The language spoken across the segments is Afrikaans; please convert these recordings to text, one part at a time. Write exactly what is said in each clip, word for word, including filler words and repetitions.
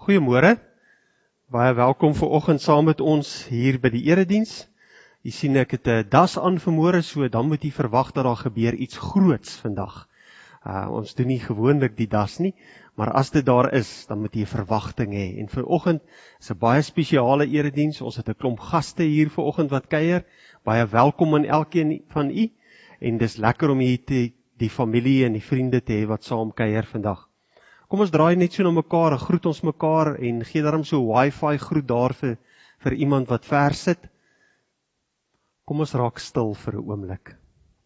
Goeiemôre, baie welkom vanoggend saam met ons hier by die erediens. Jy sien ek het 'n das aan vanmôre, so dan moet jy verwag dat daar gebeur iets groots vandag. Uh, ons doen nie gewoonlik die das nie, maar as dit daar is, dan moet jy 'n verwagting hê. En vanoggend is 'n baie spesiale erediens. Ons het 'n klomp gaste hier vanoggend wat kuier. Baie welkom aan elkeen van u. En dis lekker om hier te, die familie en die vriende te hê wat saam kuier vandag. Kom ons draai net so na mekaar, groet ons mekaar en gee daarom so wifi groet daar vir, vir iemand wat ver sit. Kom ons raak stil vir 'n oomblik.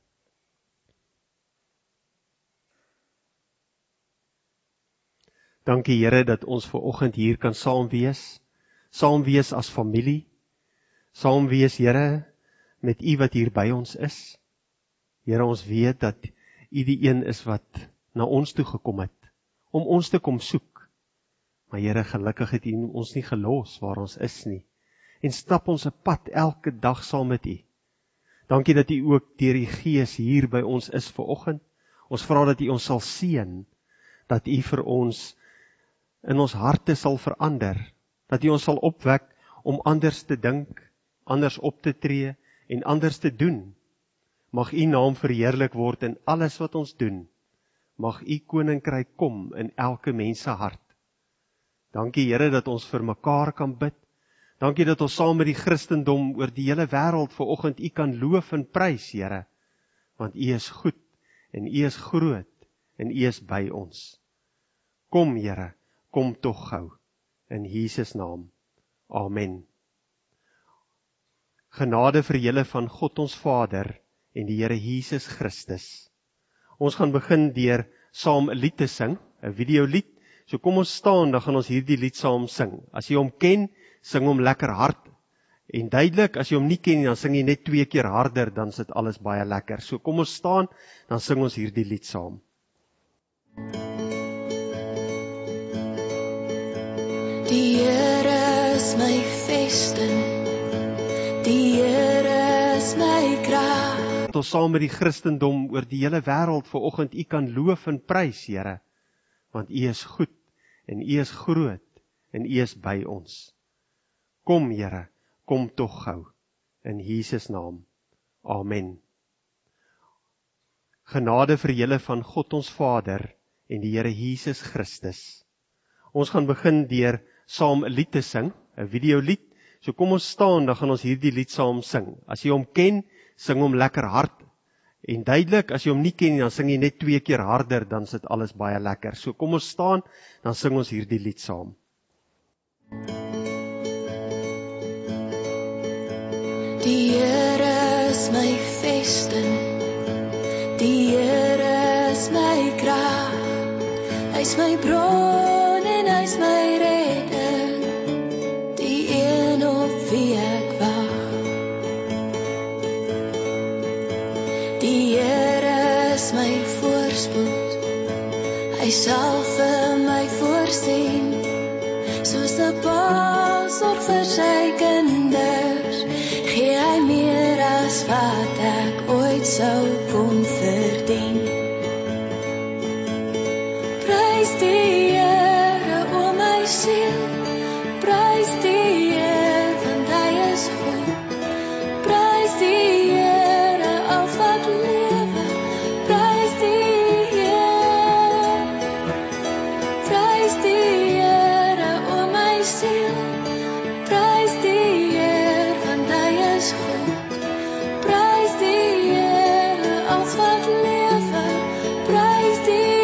Dankie Here dat ons vanoggend hier kan saam wees, saam wees as familie, saam wees Here met u wat hier by ons is. Here, ons weet dat u die een is wat na ons toe gekom het, om ons te kom soek. Maar Here, gelukkig het u ons nie gelos waar ons is nie, en stap ons 'n pad elke dag saam met u. Dankie dat u ook deur die Gees hier by ons is vanoggend. Ons vra dat u ons sal seën, dat u vir ons in ons harte sal verander, dat u ons sal opwek om anders te dink, anders op te tree en anders te doen. Mag u naam verheerlik word in alles wat ons doen. Mag u koninkryk kom in elke mens se hart. Dankie Here dat ons vir mekaar kan bid. Dankie dat ons saam met die Christendom oor die hele wêreld vanoggend u kan loof en prys, Here. Want u is goed en u is groot en u is by ons. Kom Here, kom tog gou. In Jesus naam. Amen. Genade vir julle van God ons Vader en die Here Jesus Christus. Ons gaan begin deur saam 'n lied te sing, 'n videolied. So kom ons staan, dan gaan ons hierdie lied saam sing. As jy hom ken, sing hom lekker hard. En duidelik, as jy hom nie ken, dan sing jy net twee keer harder, dan sit alles baie lekker. So kom ons staan, dan sing ons hierdie lied saam. Die Here is my vesting, die Here is my krag. Dat ons saam met die Christendom oor die hele wêreld vanoggend u kan loof en prys, Here, want u is goed en u is groot en u is by ons. Kom Here, kom tog gou, in Jesus naam. Amen. Genade vir julle van God ons Vader en die Here Jesus Christus. Ons gaan begin deur saam 'n lied te sing, 'n videolied. So kom ons staan, dan gaan ons hierdie lied saam sing. As jy hom ken, sing hom lekker hard. En duidelik, as jy hom nie ken, dan sing jy net twee keer harder, dan sit alles baie lekker. So kom ons staan, dan sing ons hierdie lied saam. Die Here is my vesting, die Here is my krag. Hy is my bron en hy is my redding, die een op wie ek wag. Die Here is my voorspoed, hy sal vir my voorsien, soos 'n pa sorg vir sy kinders, gee hy meer as wat ek ooit sou kon verdien. Prys die Here, o my siel, prys die Here, want hy is goed. Prys die Here, al wat lewe, prys die Here. Prys die Here, o my siel, prys die Here, want hy is goed. Prys die Here, al wat lewe, prys die Here.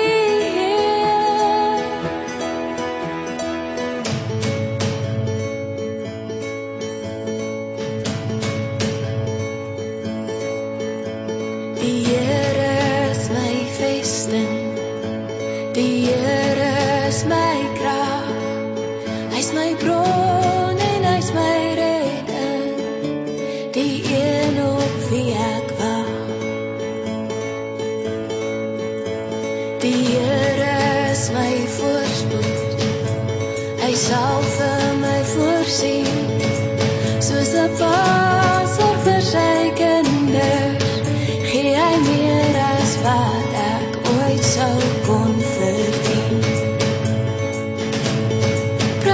Die Here is my vesting, die Here is my krag. Hy is my bron en hy is my redding, die een op wie ek wag. Die Here is my voorspoed, hy sal vir my voorsien, soos 'n pa sorg vir sy kinders, gee hy meer as wat ek ooit sou kon verdien.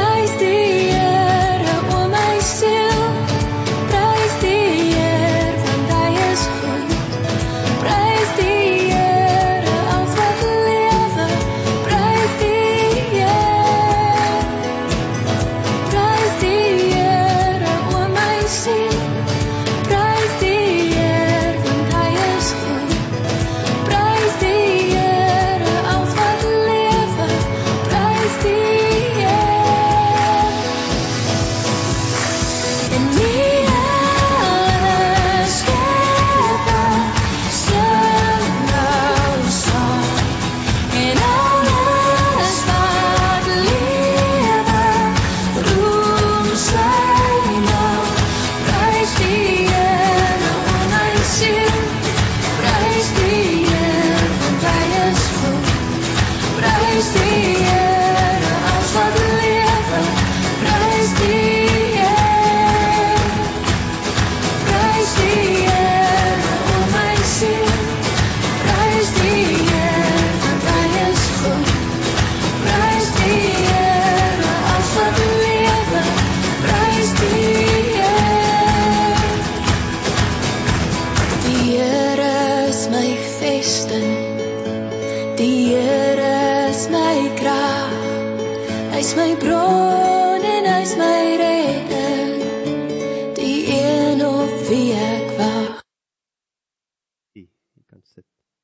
Hy's my bron en hy's my redder, die een op wie ek wag. Jy kan sit.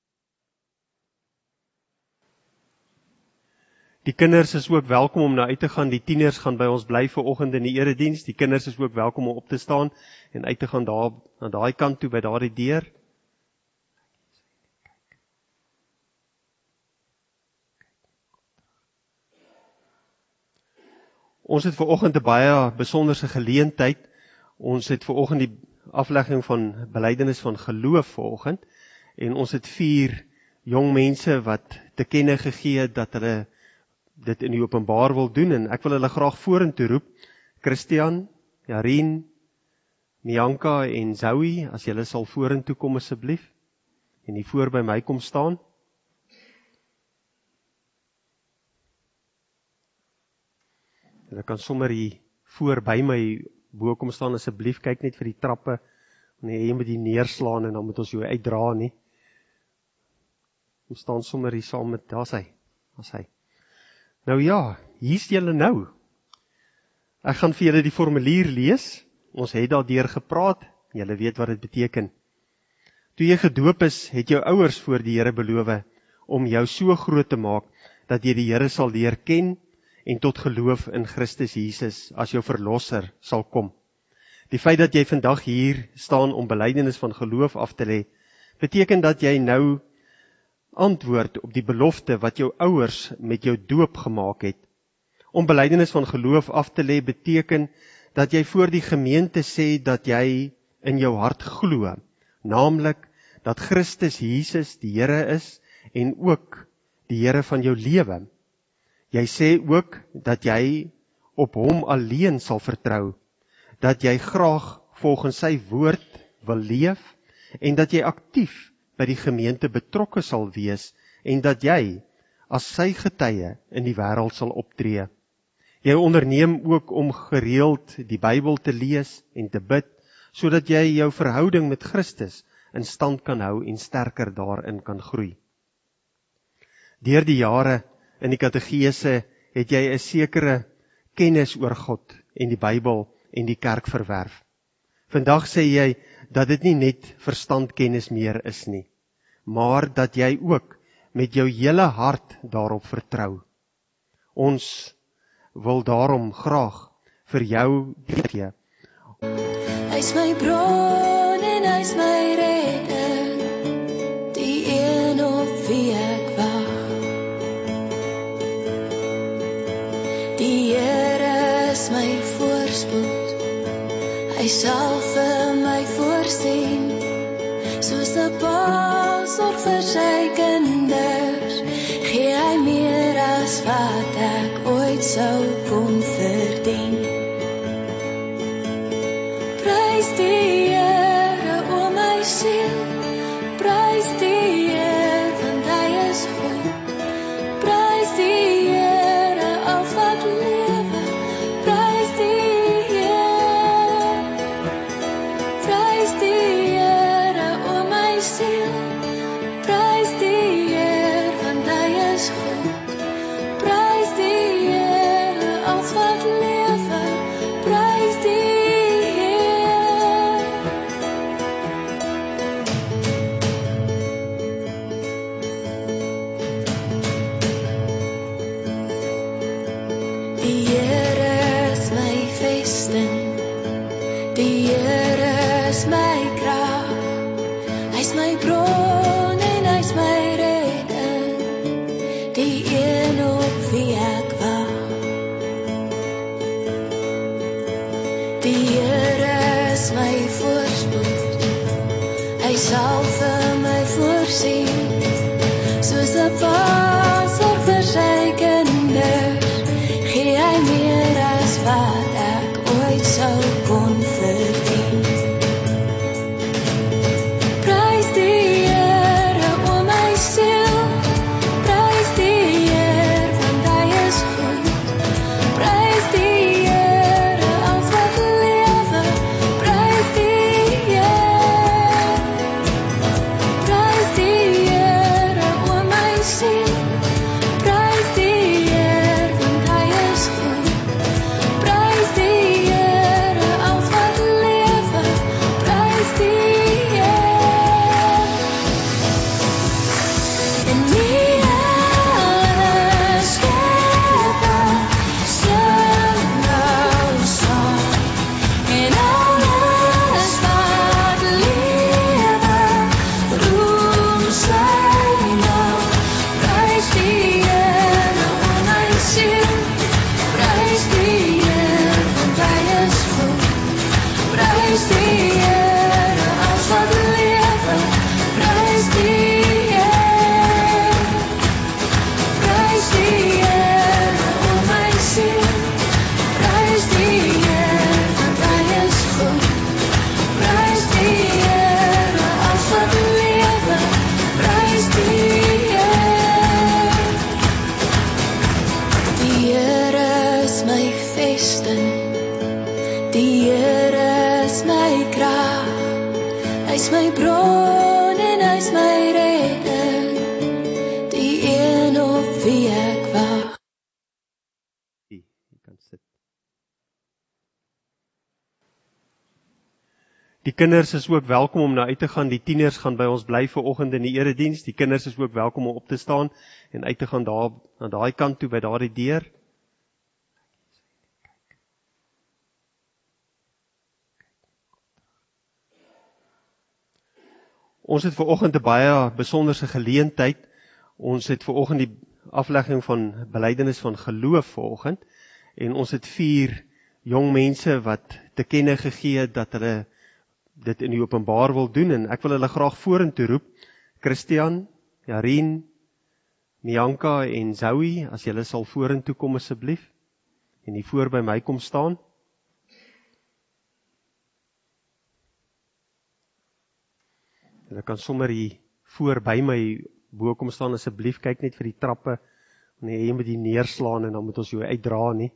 Die kinders is ook welkom om na uit te gaan. Die tieners gaan by ons bly vir oggend in die erediens. Die kinders is ook welkom om op te staan en uit te gaan daar na daai kant toe by daardie deur. Ons het ver oggend 'n baie besonderse geleentheid. Ons het ver oggend die aflegging van belydenis van geloof ver oggend en ons het vier jong mense wat te kenne gegee het dat hulle dit in die openbaar wil doen en ek wil hulle graag vorentoe roep. Christian, Jarien, Mianka en Zoe, as julle sal vorentoe kom asseblief en hier voor by my kom staan. Hulle kan sommer hier voor by my bo kom staan asseblief, kyk net vir die trappe, nee, jy moet die neerslaan en dan moet ons jou uitdra nie. Ons staan sommer hier saam met, daar's hy, daar's hy. Nou ja, hier's julle nou. Ek gaan vir julle die formulier lees. Ons het daardeur gepraat, julle weet wat dit beteken. Toe jy gedoop is, het jou ouers voor die Here beloof om jou so groot te maak dat jy die Here sal leer ken en tot geloof in Christus Jesus as jou verlosser sal kom. Die feit dat jy vandag hier staan om belydenis van geloof af te lê, beteken dat jy nou antwoord op die belofte wat jou ouers met jou doop gemaak het. Om belydenis van geloof af te lê beteken dat jy voor die gemeente sê dat jy in jou hart glo, naamlik dat Christus Jesus die Here is en ook die Here van jou lewe. Jy sê ook dat jy op hom alleen sal vertrou, dat jy graag volgens sy woord wil leef en dat jy aktief by die gemeente betrokke sal wees en dat jy as sy getuie in die wêreld sal optree. Jy onderneem ook om gereeld die Bybel te lees en te bid, sodat jy jou verhouding met Christus in stand kan hou en sterker daarin kan groei. Deur die jare in die katekese het jy 'n sekere kennis oor God en die Bybel en die kerk verwerf. Vandag sê jy dat dit nie net verstandkennis meer is nie, maar dat jy ook met jou hele hart daarop vertrou. Ons wil daarom graag vir jou gee. Hy's my bron en hy's my redder, die een op wie ek wag. Die Here is my voorspoed, hy sal vir my voorsien, soos 'n pa sorg vir sy kinders, gee hy meer as wat ek ooit sou kon verdien. Prys die Here, o my siel, prys die Here, want hy is goed. Prys die Here, al wat lewe, prys die Here. Prys die Here, o my siel, prys die Here, want hy is goed. Prys die Here, al wat lewe, prys die Die Here is my vesting, die Here is my krag, hy's my bron en hy's my redder, die een op wie ek wag. Die Here is my voorspoed, hy sal vir my voorsien, soos 'n pa sorg vir sy kinders, gee hy meer as wat ek ooit sou kon verdien. Prys die Here, o my siel, prys die Here, want hy is goed. Prys die Here, al wat lewe, prys die Here. Prys die Here, o my siel, Here is my vesting, die Here is my krag, hy is my bron en hy is my redder, die een op wie ek wag. Jy kan sit. Die kinders is ook welkom om na uit te gaan. Die tieners gaan by ons bly vir oggend in die erediens. Die kinders is ook welkom om op te staan en uit te gaan daar na daai kant toe by daardie deur. Ons het ver oggend 'n baie besonderse geleentheid. Ons het ver oggend die aflegging van belydenis van geloof ver oggend en ons het vier jong mense wat te kenne gegee het dat hulle dit in die openbaar wil doen en ek wil hulle graag vorentoe roep. Christian, Jarien, Mianka en Zoe, as julle sal vorentoe kom asseblief en hier voor by my kom staan. Hulle kan sommer hier voor by my bo kom staan asseblief, kyk net vir die trappe, nee, jy moet die neerslaan en dan moet ons jou uitdra nie.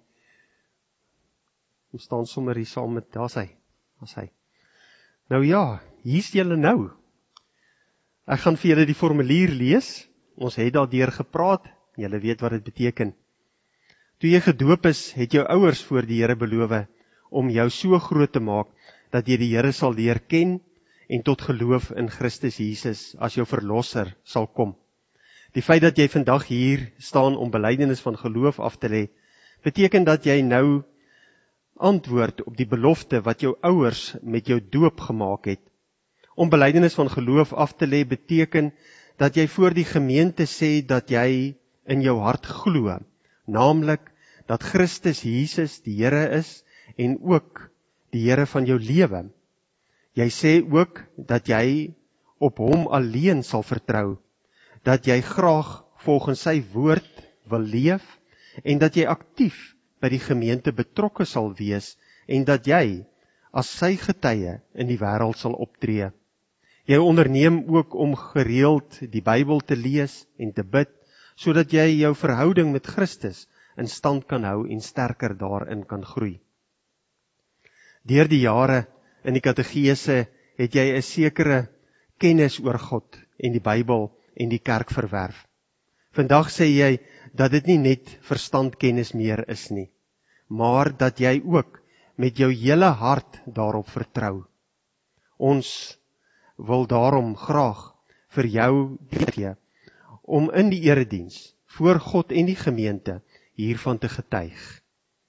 Ons staan sommer hier saam met, daar's hy, daar's hy. Nou ja, hier's julle nou. Ek gaan vir julle die formulier lees. Ons het daardeur gepraat. Julle weet wat dit beteken. Toe jy gedoop is, het jou ouers voor die Here beloof om jou so groot te maak dat jy die Here sal leer ken en tot geloof in Christus Jesus as jou verlosser sal kom. Die feit dat jy vandag hier staan om belydenis van geloof af te lê, beteken dat jy nou antwoord op die belofte wat jou ouers met jou doop gemaak het. Om belydenis van geloof af te lê beteken dat jy voor die gemeente sê dat jy in jou hart glo, naamlik dat Christus Jesus die Here is en ook die Here van jou lewe. Jy sê ook dat jy op hom alleen sal vertrou, dat jy graag volgens sy woord wil leef en dat jy aktief by die gemeente betrokke sal wees en dat jy as sy getuie in die wêreld sal optree. Jy onderneem ook om gereeld die Bybel te lees en te bid, sodat jy jou verhouding met Christus in stand kan hou en sterker daarin kan groei. Deur die jare in die katekese het jy 'n sekere kennis oor God en die Bybel en die kerk verwerf. Vandag sê jy dat dit nie net verstandkennis meer is nie, maar dat jy ook met jou hele hart daarop vertrou. Ons wil daarom graag vir jou gee om in die erediens voor God en die gemeente hiervan te getuig.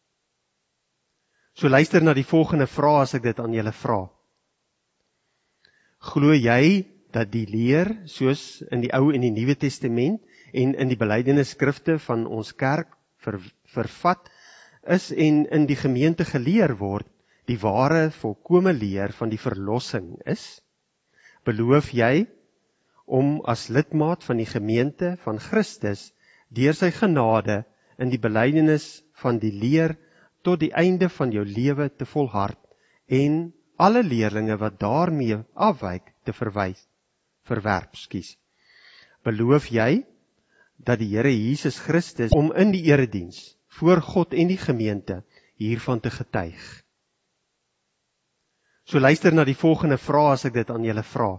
So luister na die volgende vraag as ek dit aan julle vra. Glo jy dat die leer soos in die Ou en die Nuwe Testament en in die belydenisskrifte van ons kerk ver, vervat is en in die gemeente geleer word, die ware volkome leer van die verlossing is? Beloof jy om as lidmaat van die gemeente van Christus deur sy genade in die belydenis van die leer tot die einde van jou lewe te volhard en alle leerlinge wat daarmee afwyk te verwys, verwerp, skies. Beloof jy dat die Here Jesus Christus om in die erediens voor God en die gemeente hiervan te getuig? So luister na die volgende vraag as ek dit aan julle vra.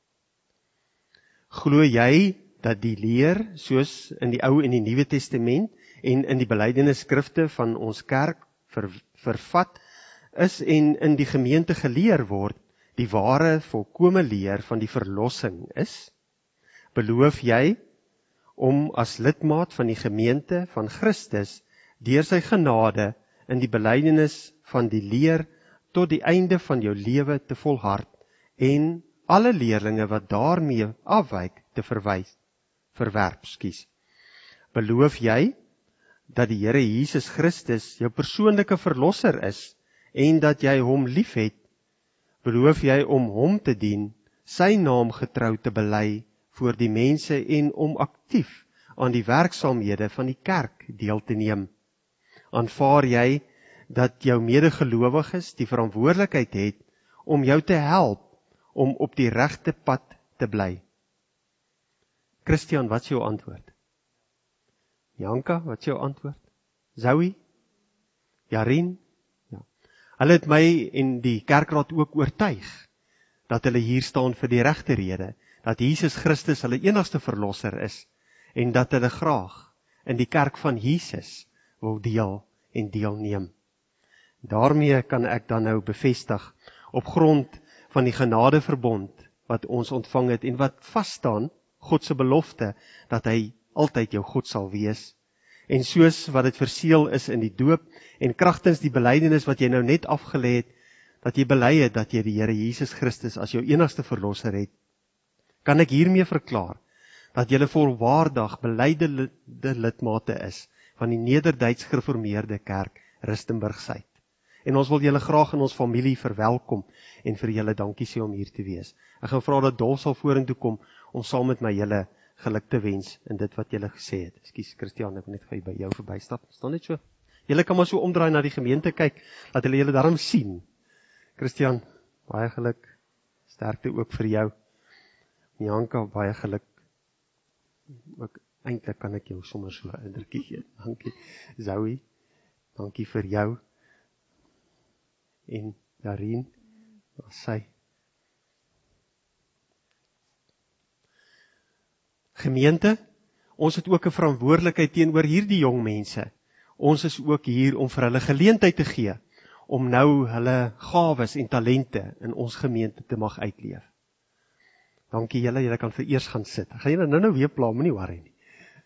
Glo jy dat die leer soos in die Ou en die Nuwe Testament en in die belydenisskrifte van ons kerk ver, vervat is en in die gemeente geleer word, die ware volkome leer van die verlossing is? Beloof jy om as lidmaat van die gemeente van Christus deur sy genade in die belydenis van die leer tot die einde van jou lewe te volhard en alle leerlinge wat daarmee afwyk te verwys, verwerp, skies. Beloof jy dat die Here Jesus Christus jou persoonlike verlosser is en dat jy hom liefhet? Beloof jy om hom te dien, sy naam getrou te bely voor die mense en om aktief aan die werksaamhede van die kerk deel te neem? Aanvaar jy dat jou medegelowiges die verantwoordelikheid het om jou te help om op die regte pad te bly? Christian, wat is jou antwoord? Janka, wat is jou antwoord? Zoe, Jarin, ja. Hulle het my en die kerkraad ook oortuig, dat hulle hier staan vir die regte rede, dat Jesus Christus hulle enigste verlosser is, en dat hulle graag in die kerk van Jesus wil deel en deelneem. Daarmee kan ek dan nou bevestig, op grond van die genadeverbond, wat ons ontvang het, en wat vasstaan, God se belofte, dat hy altyd jou God sal wees, en soos wat dit verseël is in die doop, en kragtens die belydenis wat jy nou net afgelê het, dat jy bely het, dat jy die Here Jesus Christus as jou enigste verlosser het, kan ek hiermee verklaar, dat jy volwaardig belyde lidmate is, van die Nederduits Gereformeerde Kerk, Rustenburg-Suid. En ons wil julle graag in ons familie verwelkom, en vir julle dankie sê om hier te wees. Ek gaan vra dat Dolf sal vorentoe kom, om saam met my julle geluk te wens, in dit wat julle gesê het. Ekskuus, Christian, ek wil net vir by jou verbystap, staan net so. Julle kan maar so omdraai na die gemeente kyk, dat hulle julle daarom sien. Christian, baie geluk, sterkte ook vir jou. Janka, baie geluk. Ook, eintlik kan ek jou sommer so 'n drukkie gee. Dankie. Zoe, dankie vir jou. En Darien, was sy. Gemeente, ons het ook 'n verantwoordelikheid teenoor hierdie jong mense. Ons is ook hier om vir hulle geleentheid te gee, om nou hulle gawes en talente in ons gemeente te mag uitleef. Dankie julle, julle kan vereers gaan sit. Ek gaan julle nou nou weer pla, moenie worry nie.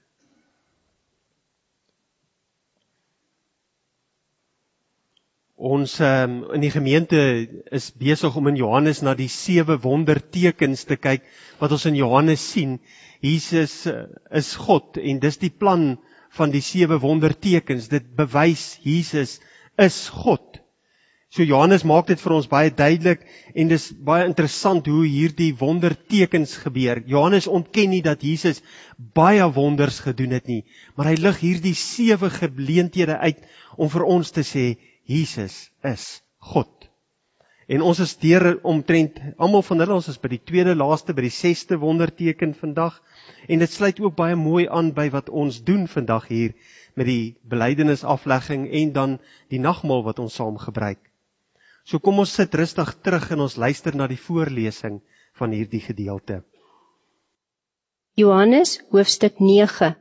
Ons um, in die gemeente is besig om in Johannes na die sewe wondertekens te kyk, wat ons in Johannes sien. Jesus uh, is God, en dis die plan van die sewe wondertekens. Dit bewys Jesus is God. So Johannes maak dit vir ons baie duidelik, en dis baie interessant hoe hierdie wondertekens gebeur. Johannes ontken nie dat Jesus baie wonders gedoen het nie, maar hy lig hierdie sewe geleenthede uit om vir ons te sê, Jesus is God. En ons is deur omtrent, almal van hulle, ons is by die tweede laaste, by die sesde wonderteken vandag, en dit sluit ook baie mooi aan by wat ons doen vandag hier, met die belydenisaflegging, en dan die nagmaal wat ons saam gebruik. So kom ons sit rustig terug, en ons luister na die voorlesing van hierdie gedeelte. Johannes hoofstuk nege.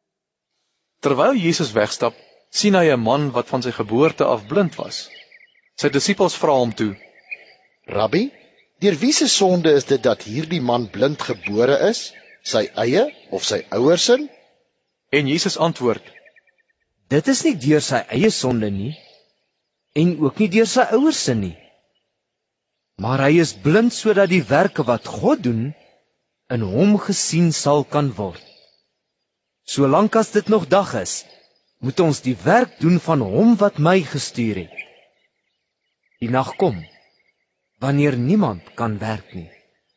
Terwyl Jesus wegstap, sien hy 'n man wat van sy geboorte af blind was. Sy disippels vra hom toe: Rabbi, deur wie se sonde is dit dat hierdie man blind gebore is? Sy eie of sy ouers se? En Jesus antwoord: Dit is nie deur sy eie sonde nie, en ook nie deur sy ouers se nie. Maar hy is blind sodat die werke wat God doen, in hom gesien sal kan word. Solank as dit nog dag is, moet ons die werk doen van hom wat my gestuur het. Die nag kom, wanneer niemand kan werk nie.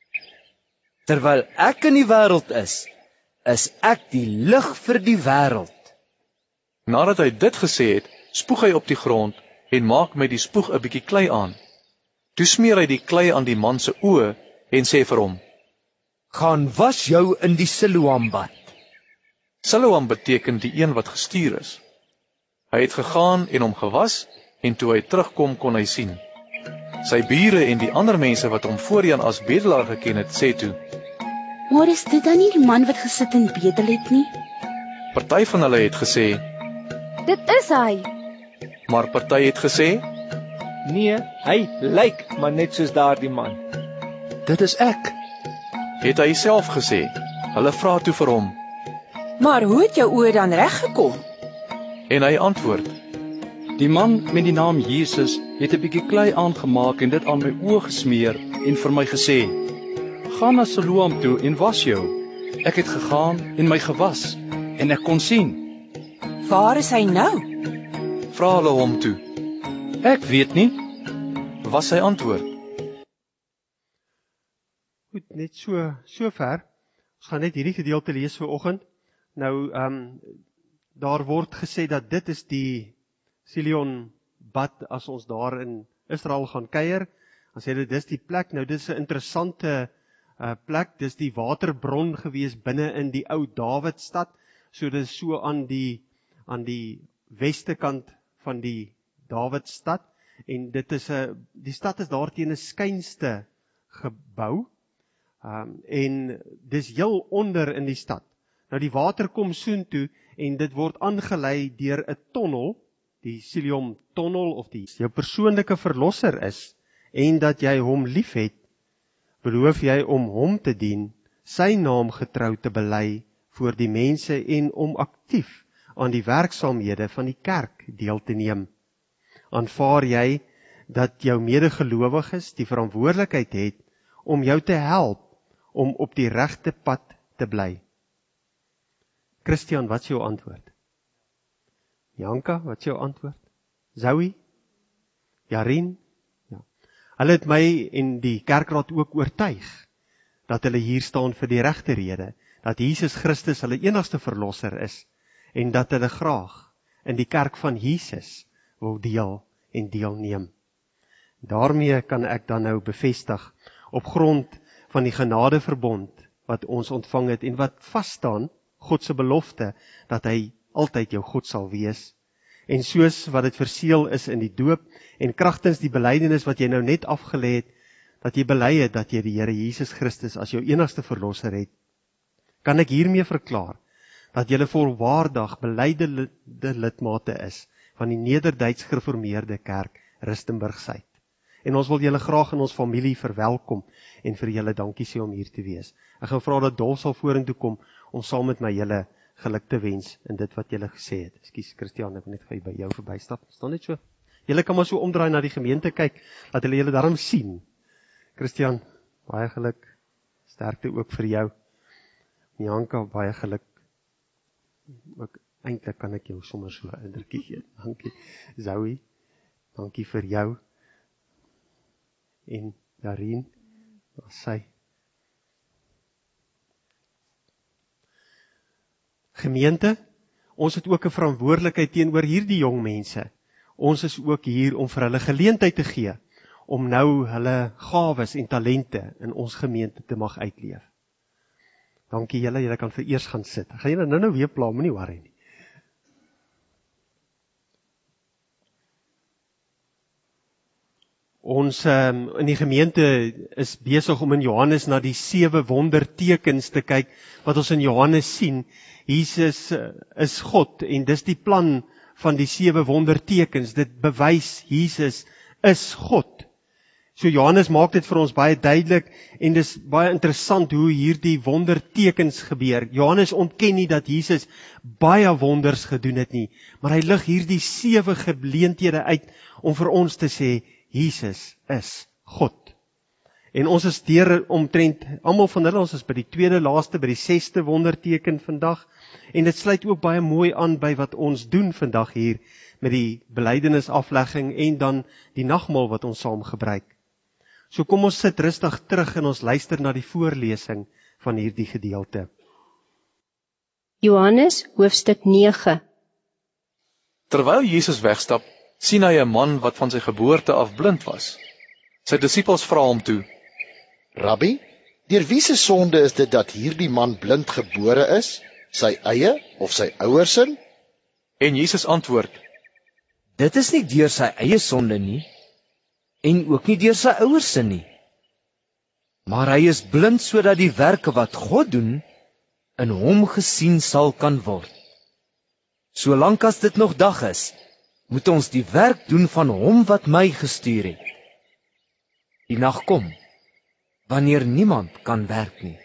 Terwyl ek in die wêreld is, is ek die lig vir die wêreld. Nadat hy dit gesê het, spoeg hy op die grond en maak met die spoeg 'n bietjie klei aan. Toe smeer hy die klei aan die man se oë en sê vir hom: Gaan was jou in die Siloam-bad. Siloam beteken die een wat gestuur is. Hy het gegaan en hom gewas, en toe hy terugkom kon hy sien. Sy bure en die ander mense wat hom voorheen as bedelaar geken het, sê toe: Maar is dit dan nie die man wat gesit en bedel het nie? Party van hulle het gesê: Dit is hy. Maar party het gesê: Nee, hy lyk maar net soos daardie man. Dit is ek, het hy self gesê. Hulle vra toe vir hom: Maar hoe het jou oë dan reggekom? En hy antwoord: Die man met die naam Jesus het 'n bietjie klei aangemaak en dit aan my oë gesmeer en vir my gesê: Gaan na Siloam toe en was jou. Ek het gegaan en my gewas en ek kon sien. Waar is hy nou? Vra hulle hom toe. Ek weet nie, was sy antwoord. Goed, net so so ver. Ons gaan net hierdie gedeelte lees vir oggend. Nou, ehm um, daar word gesê dat dit is die Siloam bad as ons daar in Israel gaan kuier. Dan sê hulle dis die plek. Nou dis 'n interessante uh, plek. Dis die waterbron gewees binne in die ou Dawidstad. So dis so aan die aan die weste kant van die Dawidstad, en dit is 'n die stad is daarteen 'n skynste gebou, um, en dis heel onder in die stad. Nou die water kom soontoe en dit word aangelei deur 'n tonnel, die Siloam tonnel, of die jou persoonlike verlosser is, en dat jy hom liefhet, beloof jy om hom te dien, sy naam getrou te bely voor die mense en om aktief aan die werksaamhede van die kerk deel te neem. Aanvaar jy dat jou medegelowiges die verantwoordelikheid het om jou te help om op die regte pad te bly? Christian, wat is jou antwoord? Janka, wat is jou antwoord? Zoe? Jarin? Ja. Hulle het my en die kerkraad ook oortuig dat hulle hier staan vir die regte rede, dat Jesus Christus hulle enigste verlosser is, en dat hulle graag in die kerk van Jesus wil deel en deelneem. Daarmee kan ek dan nou bevestig, op grond van die genadeverbond wat ons ontvang het, en wat vasstaan, God se belofte, dat hy altyd jou God sal wees, en soos wat dit verseël is in die doop, en kragtens die belydenis wat jy nou net afgelê het, dat jy bely het dat jy die Here Jesus Christus as jou enigste verlosser het, kan ek hiermee verklaar, dat jy volwaardig belyde lidmate is, van die Nederduits Gereformeerde Kerk, Rustenburg Suid. En ons wil julle graag in ons familie verwelkom, en vir julle dankie sê om hier te wees. Ek gaan vra dat Dolf sal vorentoe kom, om saam met my julle geluk te wens, in dit wat julle gesê het. Ekskuus Christian, ek wil net vir by jou verbystap, staan net so. Julle kan maar so omdraai na die gemeente kyk, dat hulle julle daarom sien. Christian, baie geluk, sterkte ook vir jou. Janka, baie geluk. Ook, eintlik kan ek jou sommer so 'n drukkie gee. Dankie. Zoe, dankie vir jou. En Darien, sy. Gemeente, ons het ook 'n verantwoordelikheid teenoor hierdie jong mense. Ons is ook hier om vir hulle geleentheid te gee, om nou hulle gawes en talente in ons gemeente te mag uitleef. Dankie julle, julle kan vir eers gaan sit. Ek gaan julle nou nou weer pla, moenie worry nie. Ons um, in die gemeente is besig om in Johannes na die sewe wondertekens te kyk, wat ons in Johannes sien. Jesus uh, is God, en dis die plan van die sewe wondertekens. Dit bewys Jesus is God. So Johannes maak dit vir ons baie duidelik, en dis baie interessant hoe hierdie wondertekens gebeur. Johannes ontken nie dat Jesus baie wonders gedoen het nie, maar hy lig hierdie sewe geleenthede uit om vir ons te sê, Jesus is God. En ons is deur omtrent, almal van hulle, ons is by die tweede laaste, by die sesde wonderteken vandag, en dit sluit ook baie mooi aan by wat ons doen vandag hier, met die belydenisaflegging, en dan die nagmaal wat ons saam gebruik. So kom ons sit rustig terug, en ons luister na die voorlesing van hierdie gedeelte. Johannes hoofstuk nege. Terwyl Jesus wegstap, sien hy 'n man wat van sy geboorte af blind was. Sy disippels vra hom toe: Rabbi, deur wie se sonde is dit dat hierdie man blind gebore is? Sy eie of sy ouers se? En Jesus antwoord: Dit is nie deur sy eie sonde nie, en ook nie deur sy ouers se nie. Maar hy is blind sodat die werke wat God doen, in hom gesien sal kan word. Solank as dit nog dag is, moet ons die werk doen van hom wat my gestuur het. Die nag kom, wanneer niemand kan werk nie.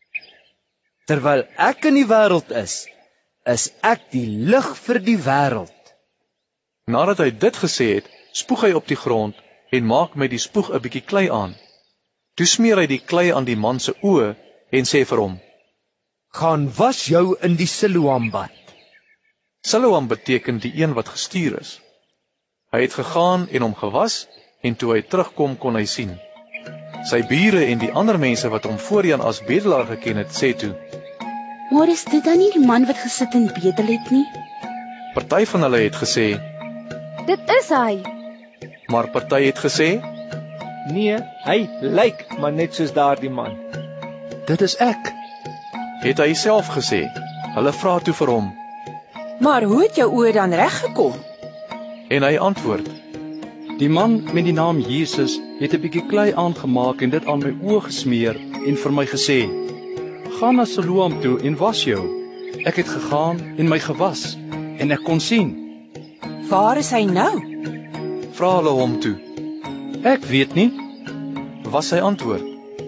Terwyl ek in die wêreld is, is ek die lig vir die wêreld. Nadat hy dit gesê het, spoeg hy op die grond en maak met die spoeg 'n bietjie klei aan. Toe smeer hy die klei aan die man se oë en sê vir hom: Gaan was jou in die Siloambad. Siloam beteken die een wat gestuur is. Hy het gegaan en hom gewas, en toe hy terugkom kon hy sien. Sy bure en die ander mense wat hom voorheen as bedelaar geken het, sê toe: Maar is dit dan nie die man wat gesit en bedel het nie? Party van hulle het gesê: Dit is hy. Maar party het gesê: Nee, hy lyk maar net soos daardie man. Dit is ek. Het hy self gesê. Hulle vra toe vir hom: Maar hoe het jou oë dan reggekom? En hy antwoord: Die man met die naam Jesus het 'n bietjie klei aangemaak en dit aan my oë gesmeer en vir my gesê: "Gaan na Siloam toe en was jou." Ek het gegaan en my gewas en ek kon sien. Waar is hy nou? Vra hulle hom toe. Ek weet nie, was sy antwoord.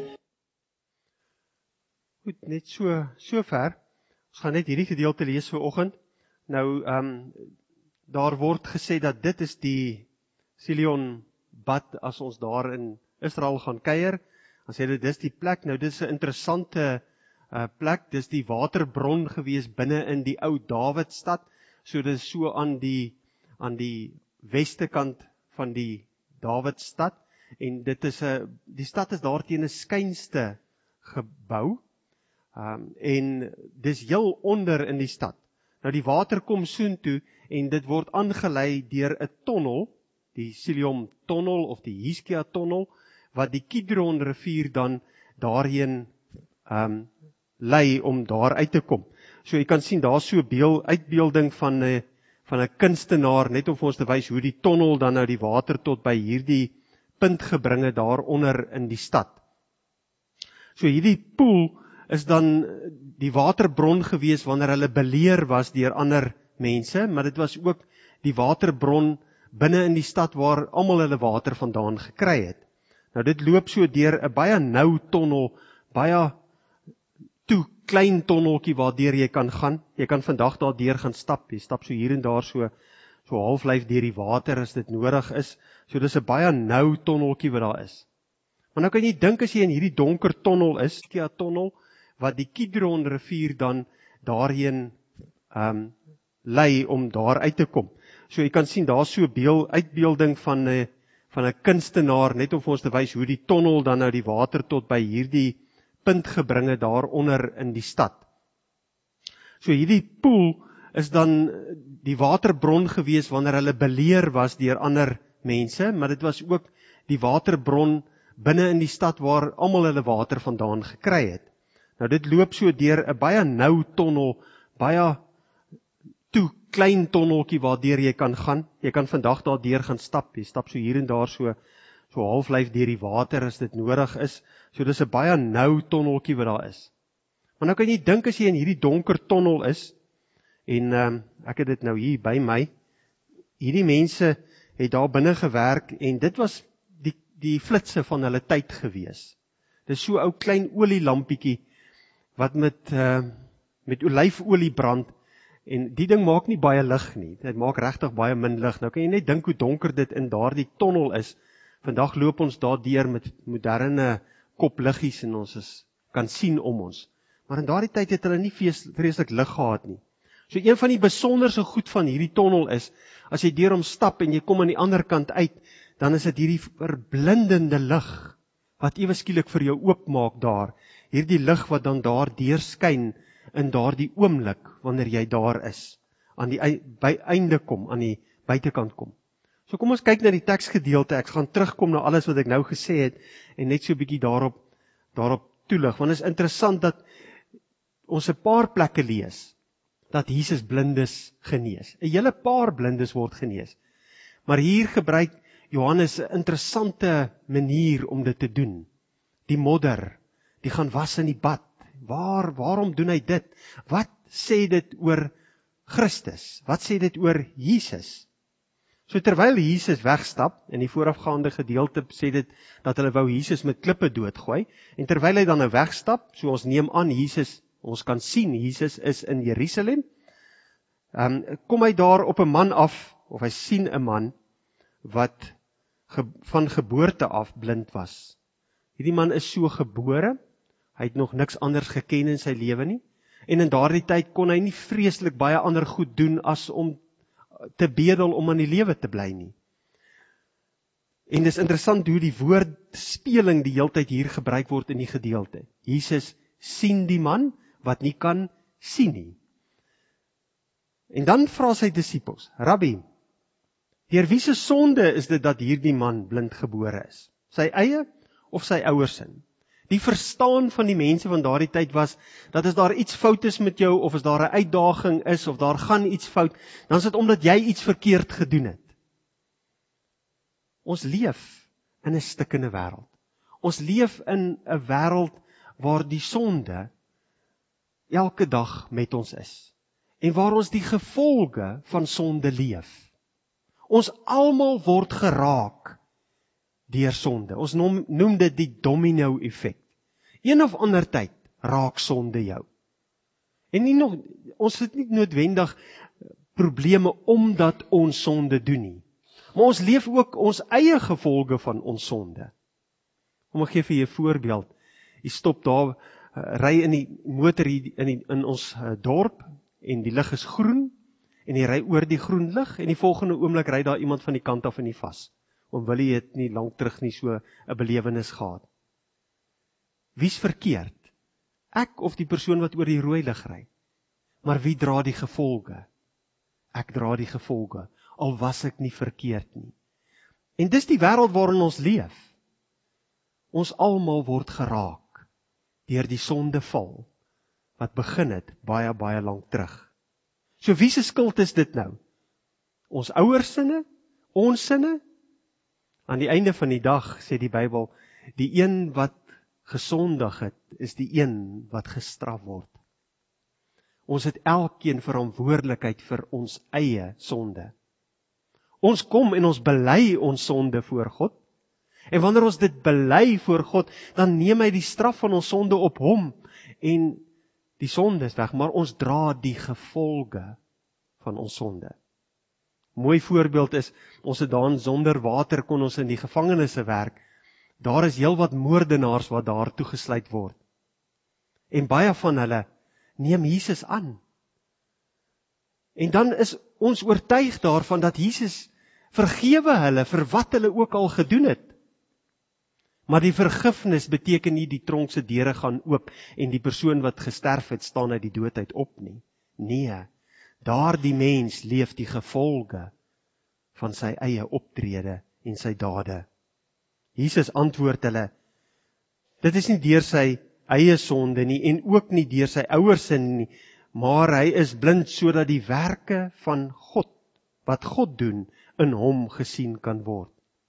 Goed, net so so ver. Ons gaan net hierdie gedeelte lees vir oggend. Nou, ehm um, daar word gesê dat dit is die Siloam bad as ons daar in Israel gaan kuier. Dan sê dit dis die plek. Nou dis 'n interessante uh, plek. Dis die waterbron gewees binne in die ou Dawidstad. So dis so aan die aan die weste kant van die Dawidstad, en dit is 'n die stad is daarteen 'n skynste gebou. Um, en dis heel onder in die stad. Nou die water kom soontoe en dit word aangelei deur 'n tonnel, die Siloam tonnel of die Hiskia tonnel, wat die Kidron rivier dan daarheen um, lei om daar uit te kom. So jy kan sien daar so beeld uitbeelding van 'n van 'n kunstenaar net om vir ons te wys hoe die tonnel dan nou die water tot by hierdie punt gebring het daaronder in die stad. So hierdie poel is dan die waterbron gewees wanneer hulle beleer was deur ander mense, maar dit was ook die waterbron binne in die stad waar almal hulle water vandaan gekry het. Nou dit loop so deur 'n baie nou tonnel, baie toe klein tonneltjie waardeur jy kan gaan. Jy kan vandag daar deur gaan stap. Jy stap so hier en daar so so halflyf deur die water as dit nodig is. So dis 'n baie nou tonneltjie wat daar is. Maar nou kan jy dink as jy in hierdie donker tonnel is, die tonnel wat die Kidron rivier dan daarheen um, lei om daar uit te kom. So jy kan sien daar so beeld uitbeelding van 'n van 'n kunstenaar net om vir ons te wys hoe die tonnel dan nou die water tot by hierdie punt gebring het daaronder in die stad. So hierdie poel is dan die waterbron gewees wanneer hulle beleer was deur ander mense, maar dit was ook die waterbron binne in die stad waar almal hulle water vandaan gekry het. Nou dit loop so deur 'n baie nou tonnel, baie toe klein tonneltjie waardeur jy kan gaan. Jy kan vandag daar deur gaan stap. Jy stap so hier en daar so so halflyf deur die water as dit nodig is. So dis 'n baie nou tonneltjie wat daar is. Maar nou kan jy dink as jy in hierdie donker tonnel is, en um, ek het dit nou hier by my, hierdie mense het daar binne gewerk, en dit was die, die flitse van hulle tyd gewees. Dis so 'n ou klein olielampietjie, wat met, uh, met olyfolie brand, en die ding maak nie baie lig nie, dit maak regtig baie min lig. Nou kan jy net dink hoe donker dit in daardie tonnel is. Vandag loop ons daar deur met moderne kopliggies en ons is, kan sien om ons. Maar in daardie tyd het hulle nie vreeslik lig gehad nie. So een van die besonderse goed van hierdie tonnel is, as jy deur hom stap en jy kom aan die ander kant uit, dan is dit hierdie verblindende lig, wat ewe skielik vir jou oopmaak daar. Hierdie lig wat dan daar deurskyn in daardie oomblik, wanneer jy daar is, aan die by einde kom, aan die buitekant kom. So kom ons kyk na die teksgedeelte. Ek gaan terugkom na alles wat ek nou gesê het, en net so 'n bietjie daarop, daarop toelig, want dit is interessant dat ons 'n paar plekke lees, dat Jesus blindes genees. 'n Hele paar blindes word genees. Maar hier gebruik Johannes 'n interessante manier om dit te doen. Die modder, die gaan was in die bad. Waar, waarom doen hy dit? Wat sê dit oor Christus? Wat sê dit oor Jesus? So terwyl Jesus wegstap, in die voorafgaande gedeelte sê dit, dat hulle wou Jesus met klippe doodgooi, en terwyl hy dan nou wegstap, so ons neem aan Jesus, ons kan sien, Jesus is in Jerusalem, um, kom hy daar op 'n man af, of hy sien 'n man, wat ge, van geboorte af blind was. Hierdie man is so gebore, hy het nog niks anders geken in sy lewe nie, en in daardie tyd kon hy nie vreeslik baie ander goed doen, as om te bedel om aan die lewe te bly nie. En dis interessant hoe die woordspeling die heeltyd hier gebruik word in die gedeelte. Jesus sien die man, wat nie kan sien nie. En dan vra sy disippels, Rabbi, deur wie se sonde is dit dat hierdie man blind gebore is? Sy eie of sy ouers se? Die verstaan van die mense van daardie tyd was, dat as daar iets fout is met jou, of as daar 'n uitdaging is, of daar gaan iets fout, dan is dit omdat jy iets verkeerd gedoen het. Ons leef in 'n stikkende wêreld. Ons leef in 'n wêreld waar die sonde elke dag met ons is. En waar ons die gevolge van sonde leef. Ons almal word geraak deur sonde. Ons noem, noem dit die domino effek. Een of ander tyd raak sonde jou. En nie nog, ons het nie noodwendig probleme omdat ons sonde doen nie. Maar ons leef ook ons eie gevolge van ons sonde. Kom ek gee vir julle 'n voorbeeld. Jy stop daar, uh, ry in die motor hier in, die, in ons uh, dorp en die lig is groen en jy ry oor die groen lig en die volgende oomblik ry daar iemand van die kant af in die vas. Oom Willie het nie lank terug nie so 'n belewenis gehad. Wie's verkeerd? Ek of die persoon wat oor die rooi lig ry? Maar wie dra die gevolge? Ek dra die gevolge, al was ek nie verkeerd nie. En dis die wêreld waarin ons leef. Ons almal word geraak deur die sondeval wat begin het baie baie lank terug. So wie se skuld is dit nou? Ons ouers sinne? Ons sinne? Aan die einde van die dag sê die Bybel, die een wat gesondig het, is die een wat gestraf word. Ons het elkeen verantwoordelikheid vir ons eie sonde. Ons kom en ons bely ons sonde voor God. En wanneer ons dit bely voor God, dan neem hy die straf van ons sonde op hom. En die sonde is weg, maar ons dra die gevolge van ons sonde. Mooi voorbeeld is, ons het daar sonder water kon ons in die gevangenisse werk. Daar is heel wat moordenaars wat daar toegesluit word. En baie van hulle neem Jesus aan. En dan is ons oortuig daarvan dat Jesus vergewe hulle vir wat hulle ook al gedoen het. Maar die vergifnis beteken nie die tronk se deure gaan oop en die persoon wat gesterf het staan uit die dood uit op nie. Nee, daardie mens leef die gevolge van sy eie optrede en sy dade. Jesus antwoord hulle, dit is nie deur sy eie sonde nie en ook nie deur sy ouers se nie, maar hy is blind sodat die werke van God, wat God doen, in hom gesien kan word.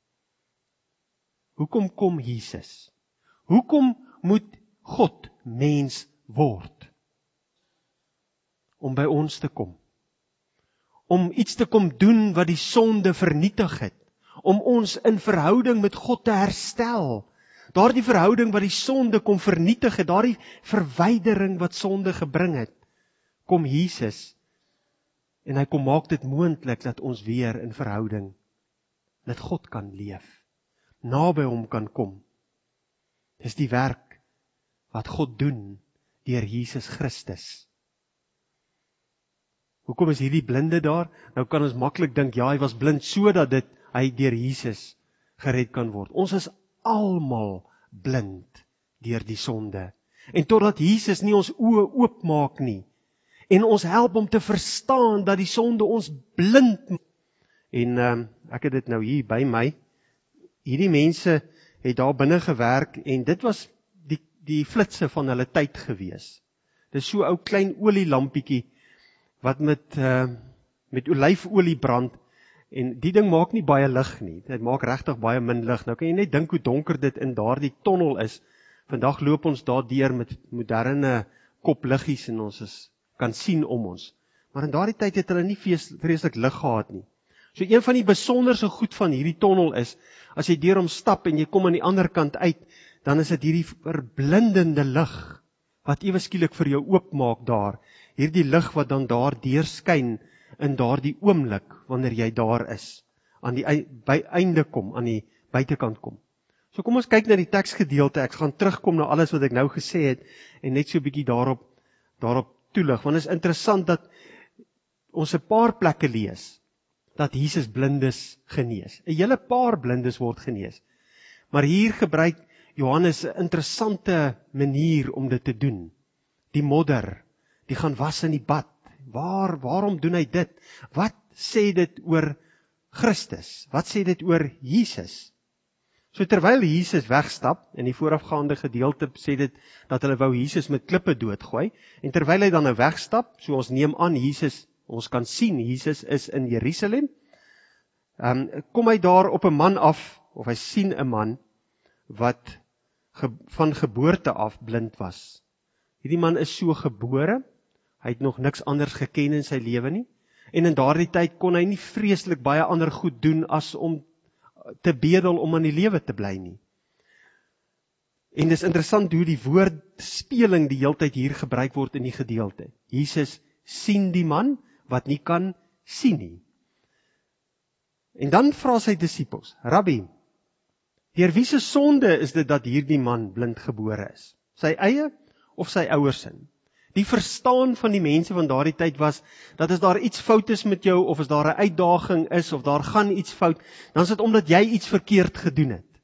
Hoekom kom Jesus? Hoekom moet God mens word? Om by ons te kom. Om iets te kom doen wat die sonde vernietig het. Om ons in verhouding met God te herstel. Daardie verhouding wat die sonde kom vernietig het, daardie verwydering wat sonde gebring het, kom Jesus en hy kom maak dit moontlik dat ons weer in verhouding met God kan leef, naby hom kan kom. Dis die werk wat God doen deur Jesus Christus. Hoekom is hierdie blinde daar? Nou kan ons maklik dink, ja, hy was blind sodat dit hy deur Jesus gered kan word. Ons is almal blind deur die sonde. En totdat Jesus nie ons oë oopmaak nie, en ons help om te verstaan dat die sonde ons blind maak. En um, ek het dit nou hier by my. Hierdie mense het daar binne gewerk en dit was die, die flitse van hulle tyd gewees. Dit is so 'n ou klein olielampietjie wat met, uh, met olyfolie brand. En die ding maak nie baie lig nie. Dit maak regtig baie min lig. Nou kan jy net dink hoe donker dit in daardie tonnel is. Vandag loop ons daar deur met moderne kopliggies en ons is, kan sien om ons. Maar in daardie tyd het hulle nie vreeslik lig gehad nie. So een van die besonderse goed van hierdie tonnel is, as jy deur hom stap en jy kom aan die ander kant uit, dan is dit hierdie verblindende lig wat ewe skielik vir jou oopmaak daar. Hierdie lig wat dan daar deurskyn in daardie oomblik wanneer jy daar is, aan die by einde kom, aan die buitekant kom. So kom ons kyk na die teksgedeelte. Ek gaan terugkom na alles wat ek nou gesê het en net so 'n bietjie daarop daarop toelig, want dit is interessant dat ons 'n paar plekke lees dat Jesus blindes genees. 'n Hele paar blindes word genees. Maar hier gebruik Johannes 'n interessante manier om dit te doen. Die modder, die gaan was in die bad. Waar, waarom doen hy dit? Wat sê dit oor Christus? Wat sê dit oor Jesus? So terwyl Jesus wegstap, in die voorafgaande gedeelte sê dit dat hulle wou Jesus met klippe doodgooi, en terwyl hy dan nou wegstap, so ons neem aan Jesus, ons kan sien Jesus is in Jerusalem, um, kom hy daar op 'n man af, of hy sien 'n man wat ge, van geboorte af blind was. Hierdie man is so gebore, hy het nog niks anders geken in sy lewe nie, en in daardie tyd kon hy nie vreeslik baie ander goed doen as om te bedel om aan die lewe te bly nie. En dis interessant hoe die woordspeling die heeltyd hier gebruik word in die gedeelte. Jesus sien die man wat nie kan sien nie. En dan vra sy disippels, Rabbi, deur wie se sonde is dit dat hierdie man blind gebore is? Sy eie of sy ouers se? Die verstaan van die mense van daardie tyd was, dat as daar iets fout is met jou, of as daar 'n uitdaging is, of daar gaan iets fout, dan is dit omdat jy iets verkeerd gedoen het.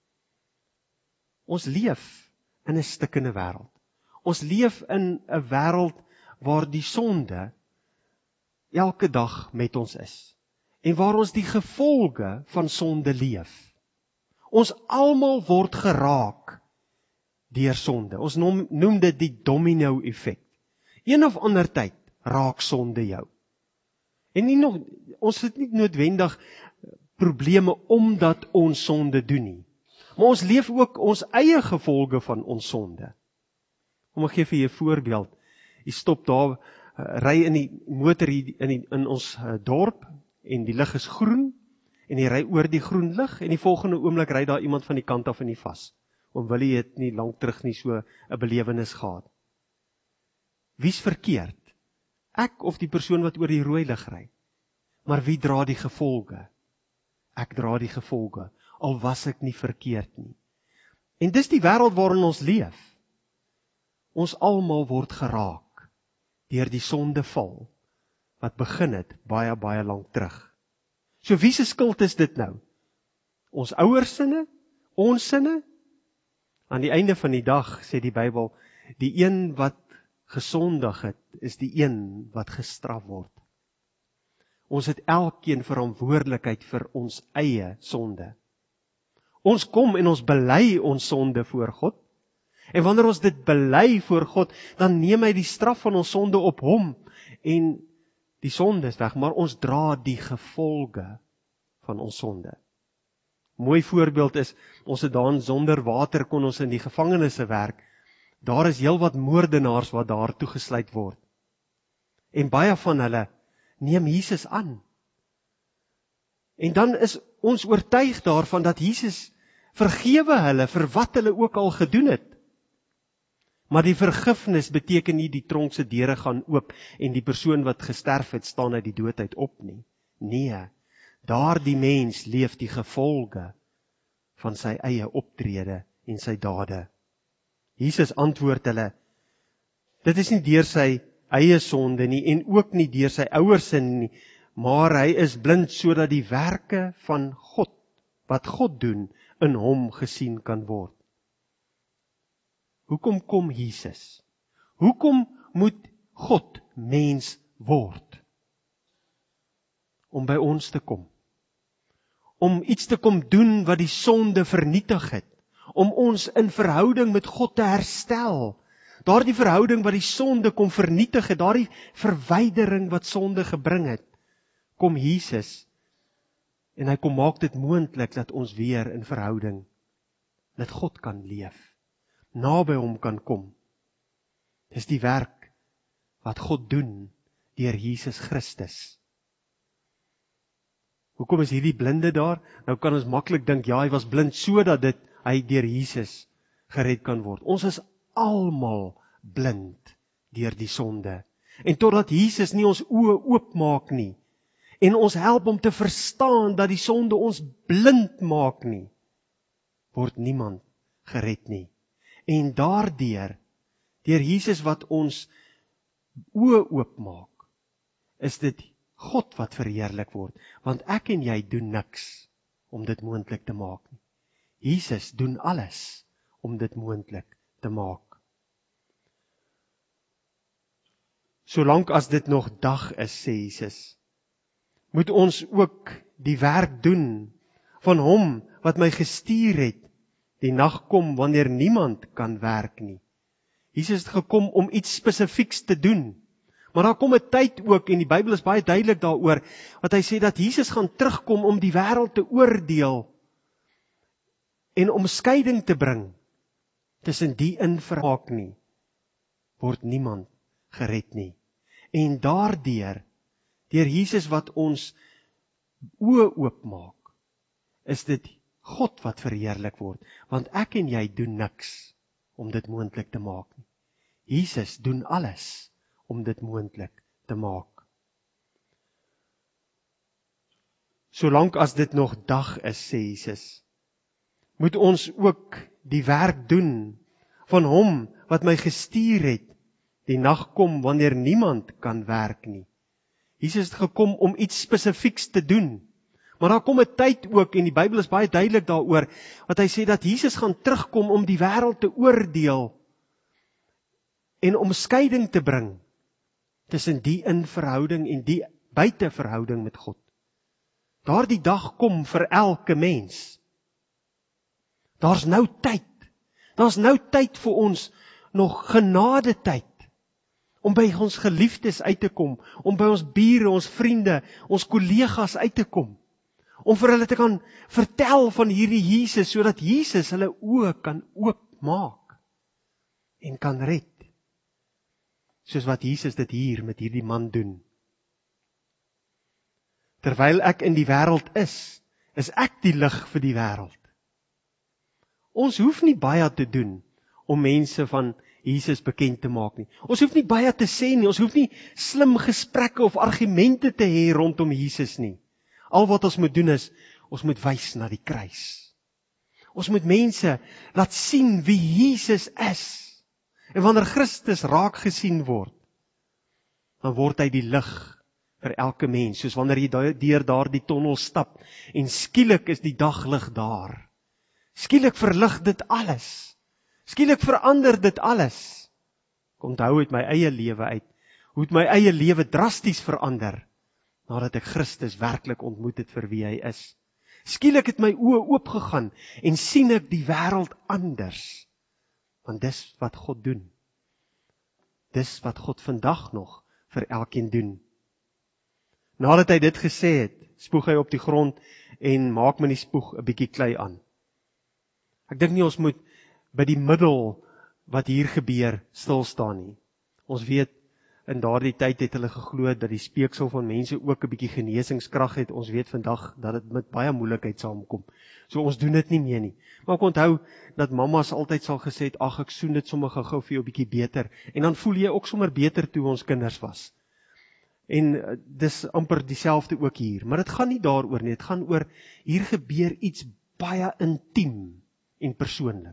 Ons leef in 'n stikkende wêreld. Ons leef in 'n wêreld waar die sonde elke dag met ons is, en waar ons die gevolge van sonde leef. Ons almal word geraak deur sonde. Ons noem, noem dit die domino effek. Een of ander tyd raak sonde jou. En nie nog, ons het nie noodwendig probleme omdat ons sonde doen nie. Maar ons leef ook ons eie gevolge van ons sonde. Kom ek gee vir julle 'n voorbeeld. Jy stop daar, uh, ry in die motor hier in, die, in ons uh, dorp, en die lig is groen, en jy ry oor die groen lig, en die volgende oomblik ry daar iemand van die kant af in die vas. Om wil jy het nie lank terug nie so 'n belewenis gehad. Wie's verkeerd? Ek of die persoon wat oor die rooi lig ry? Maar wie dra die gevolge? Ek dra die gevolge, al was ek nie verkeerd nie. En dis die wêreld waarin ons leef. Ons almal word geraak deur die sondeval wat begin het baie baie lank terug. So wie se skuld is dit nou? Ons ouers sinne? Ons sinne? Aan die einde van die dag, sê die Bybel, die een wat gesondig het, is die een wat gestraf word. Ons het elkeen verantwoordelikheid vir ons eie sonde. Ons kom en ons bely ons sonde voor God, en wanneer ons dit bely voor God, dan neem hy die straf van ons sonde op hom, en die sonde is weg, maar ons dra die gevolge van ons sonde. Mooi voorbeeld is, ons het daar sonder water kon ons in die gevangenisse werk. Daar is heel wat moordenaars wat daar toegesluit word. En baie van hulle neem Jesus aan. En dan is ons oortuig daarvan dat Jesus vergewe hulle vir wat hulle ook al gedoen het. Maar die vergifnis beteken nie die tronk se deure gaan oop en die persoon wat gesterf het staan uit die dood uit op nie. Nee. Daardie mens leef die gevolge van sy eie optrede en sy dade. Jesus antwoord hulle, dit is nie deur sy eie sonde nie, en ook nie deur sy ouers se nie, maar hy is blind sodat die werke van God, wat God doen, in hom gesien kan word. Hoekom kom Jesus? Hoekom moet God mens word? Om by ons te kom. Om iets te kom doen wat die sonde vernietig het. Om ons in verhouding met God te herstel. Daardie verhouding wat die sonde kom vernietig het. Daardie verwydering wat sonde gebring het. Kom Jesus. En hy kom maak dit moontlik dat ons weer in verhouding met God kan leef. Naby hom kan kom. Dis die werk wat God doen deur Jesus Christus. Hoekom is hierdie blinde daar? Nou kan ons maklik dink, ja, hy was blind sodat dit hy deur Jesus gered kan word. Ons is almal blind deur die sonde. En totdat Jesus nie ons oë oopmaak nie en ons help om te verstaan dat die sonde ons blind maak nie, word niemand gered nie. En daardeur, deur Jesus wat ons oë oopmaak, is dit God wat verheerlik word, want ek en jy doen niks om dit moontlik te maak nie. Jesus doen alles om dit moontlik te maak. Solank as dit nog dag is, sê Jesus, moet ons ook die werk doen van hom wat my gestuur het, die nag kom wanneer niemand kan werk nie. Jesus het gekom om iets spesifieks te doen. Maar daar kom 'n tyd ook, en die Bybel is baie duidelik daaroor, wat hy sê dat Jesus gaan terugkom om die wêreld te oordeel en om skeiding te bring. Tussen die in vermaak nie, word niemand gered nie. En daardeur, deur Jesus wat ons oë oopmaak, is dit God wat verheerlik word, want ek en jy doen niks om dit moontlik te maak nie. Jesus doen alles om dit moontlik te maak. Solank as dit nog dag is, sê Jesus, moet ons ook die werk doen van hom wat my gestuur het. Die nag kom wanneer niemand kan werk nie. Jesus het gekom om iets spesifieks te doen. Maar daar kom 'n tyd ook, en die Bybel is baie duidelik daaroor, wat hy sê dat Jesus gaan terugkom om die wêreld te oordeel en om skeiding te bring tussen die in verhouding en die buite verhouding met God. Daardie dag kom vir elke mens. Daar's nou tyd. Daar's nou tyd vir ons, nog genade tyd, om by ons geliefdes uit te kom, om by ons bure, ons vriende, ons kollegas uit te kom, om vir hulle te kan vertel van hierdie Jesus, sodat Jesus hulle oë kan oopmaak en kan red. Soos wat Jesus dit hier met hierdie man doen. Terwyl ek in die wêreld is, is ek die lig vir die wêreld. Ons hoef nie baie te doen om mense van Jesus bekend te maak nie. Ons hoef nie baie te sê nie, ons hoef nie slim gesprekke of argumente te hê rondom Jesus nie. Al wat ons moet doen is, ons moet wys na die kruis. Ons moet mense laat sien wie Jesus is. En wanneer Christus raak gesien word, dan word hy die lig vir elke mens, soos wanneer jy deur daardie tonnel stap, en skielik is die daglig daar. Skielik verlig dit alles. Skielik verander dit alles. Ek onthou uit my eie lewe uit, hoe het my eie lewe drasties verander, nadat ek Christus werklik ontmoet het vir wie hy is. Skielik het my oë oopgegaan, en sien ek die wêreld anders. Want dis wat God doen. Dis wat God vandag nog vir elkeen doen. Nadat hy dit gesê het, spoeg hy op die grond, en maak met die spoeg 'n bietjie klei aan. Ek dink nie ons moet by die middel wat hier gebeur stil staan nie. Ons weet, in daardie tyd het hulle geglo dat die speeksel van mense ook 'n bietjie genesingskrag het. Ons weet vandag dat dit met baie moeilikheid saamkom. So ons doen dit nie meer nie. Maar ek onthou dat mammas altyd sal gesê het, ag ek soen dit sommer gou vir jou 'n bietjie beter. En dan voel jy ook sommer beter toe ons kinders was. En uh, dis amper dieselfde ook hier. Maar dit gaan nie daaroor nie. Dit gaan oor, hier gebeur iets baie intiem en persoonlik.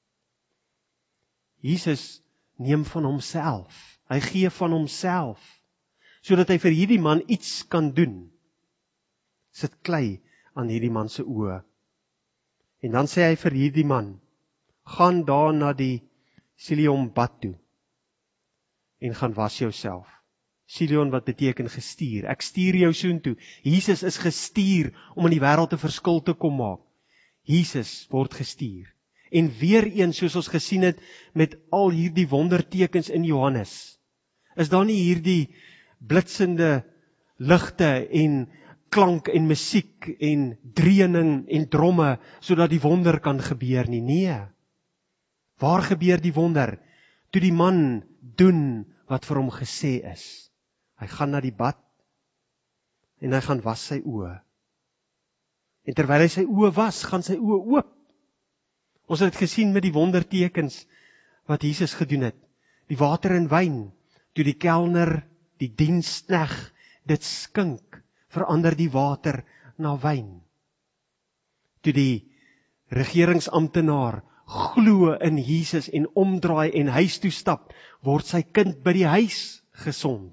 Jesus neem van homself. Hy gee van homself, sodat hy vir hierdie man iets kan doen. Sit klei aan hierdie man se oë. En dan sê hy vir hierdie man, gaan daar na die Siloam bad toe, en gaan was jouself. Siloam wat beteken gestuur. Ek stuur jou soontoe. Jesus is gestuur om in die wêreld 'n verskil te kom maak. Jesus word gestuur. En weer een, soos ons gesien het met al hierdie wondertekens in Johannes, is daar nie hierdie blitsende ligte en klank en musiek en dreuning en dromme, sodat die wonder kan gebeur nie. Nee. Waar gebeur die wonder? Toe die man doen wat vir hom gesê is. Hy gaan na die bad, en hy gaan was sy oë. En terwyl hy sy oë was, gaan sy oë oop. Ons het gesien met die wondertekens wat Jesus gedoen het. Die water en wyn, toe die kelner, die dienskneg, dit skink, verander die water na wyn. Toe die regeringsamptenaar glo in Jesus en omdraai en huis toe stap, word sy kind by die huis gesond.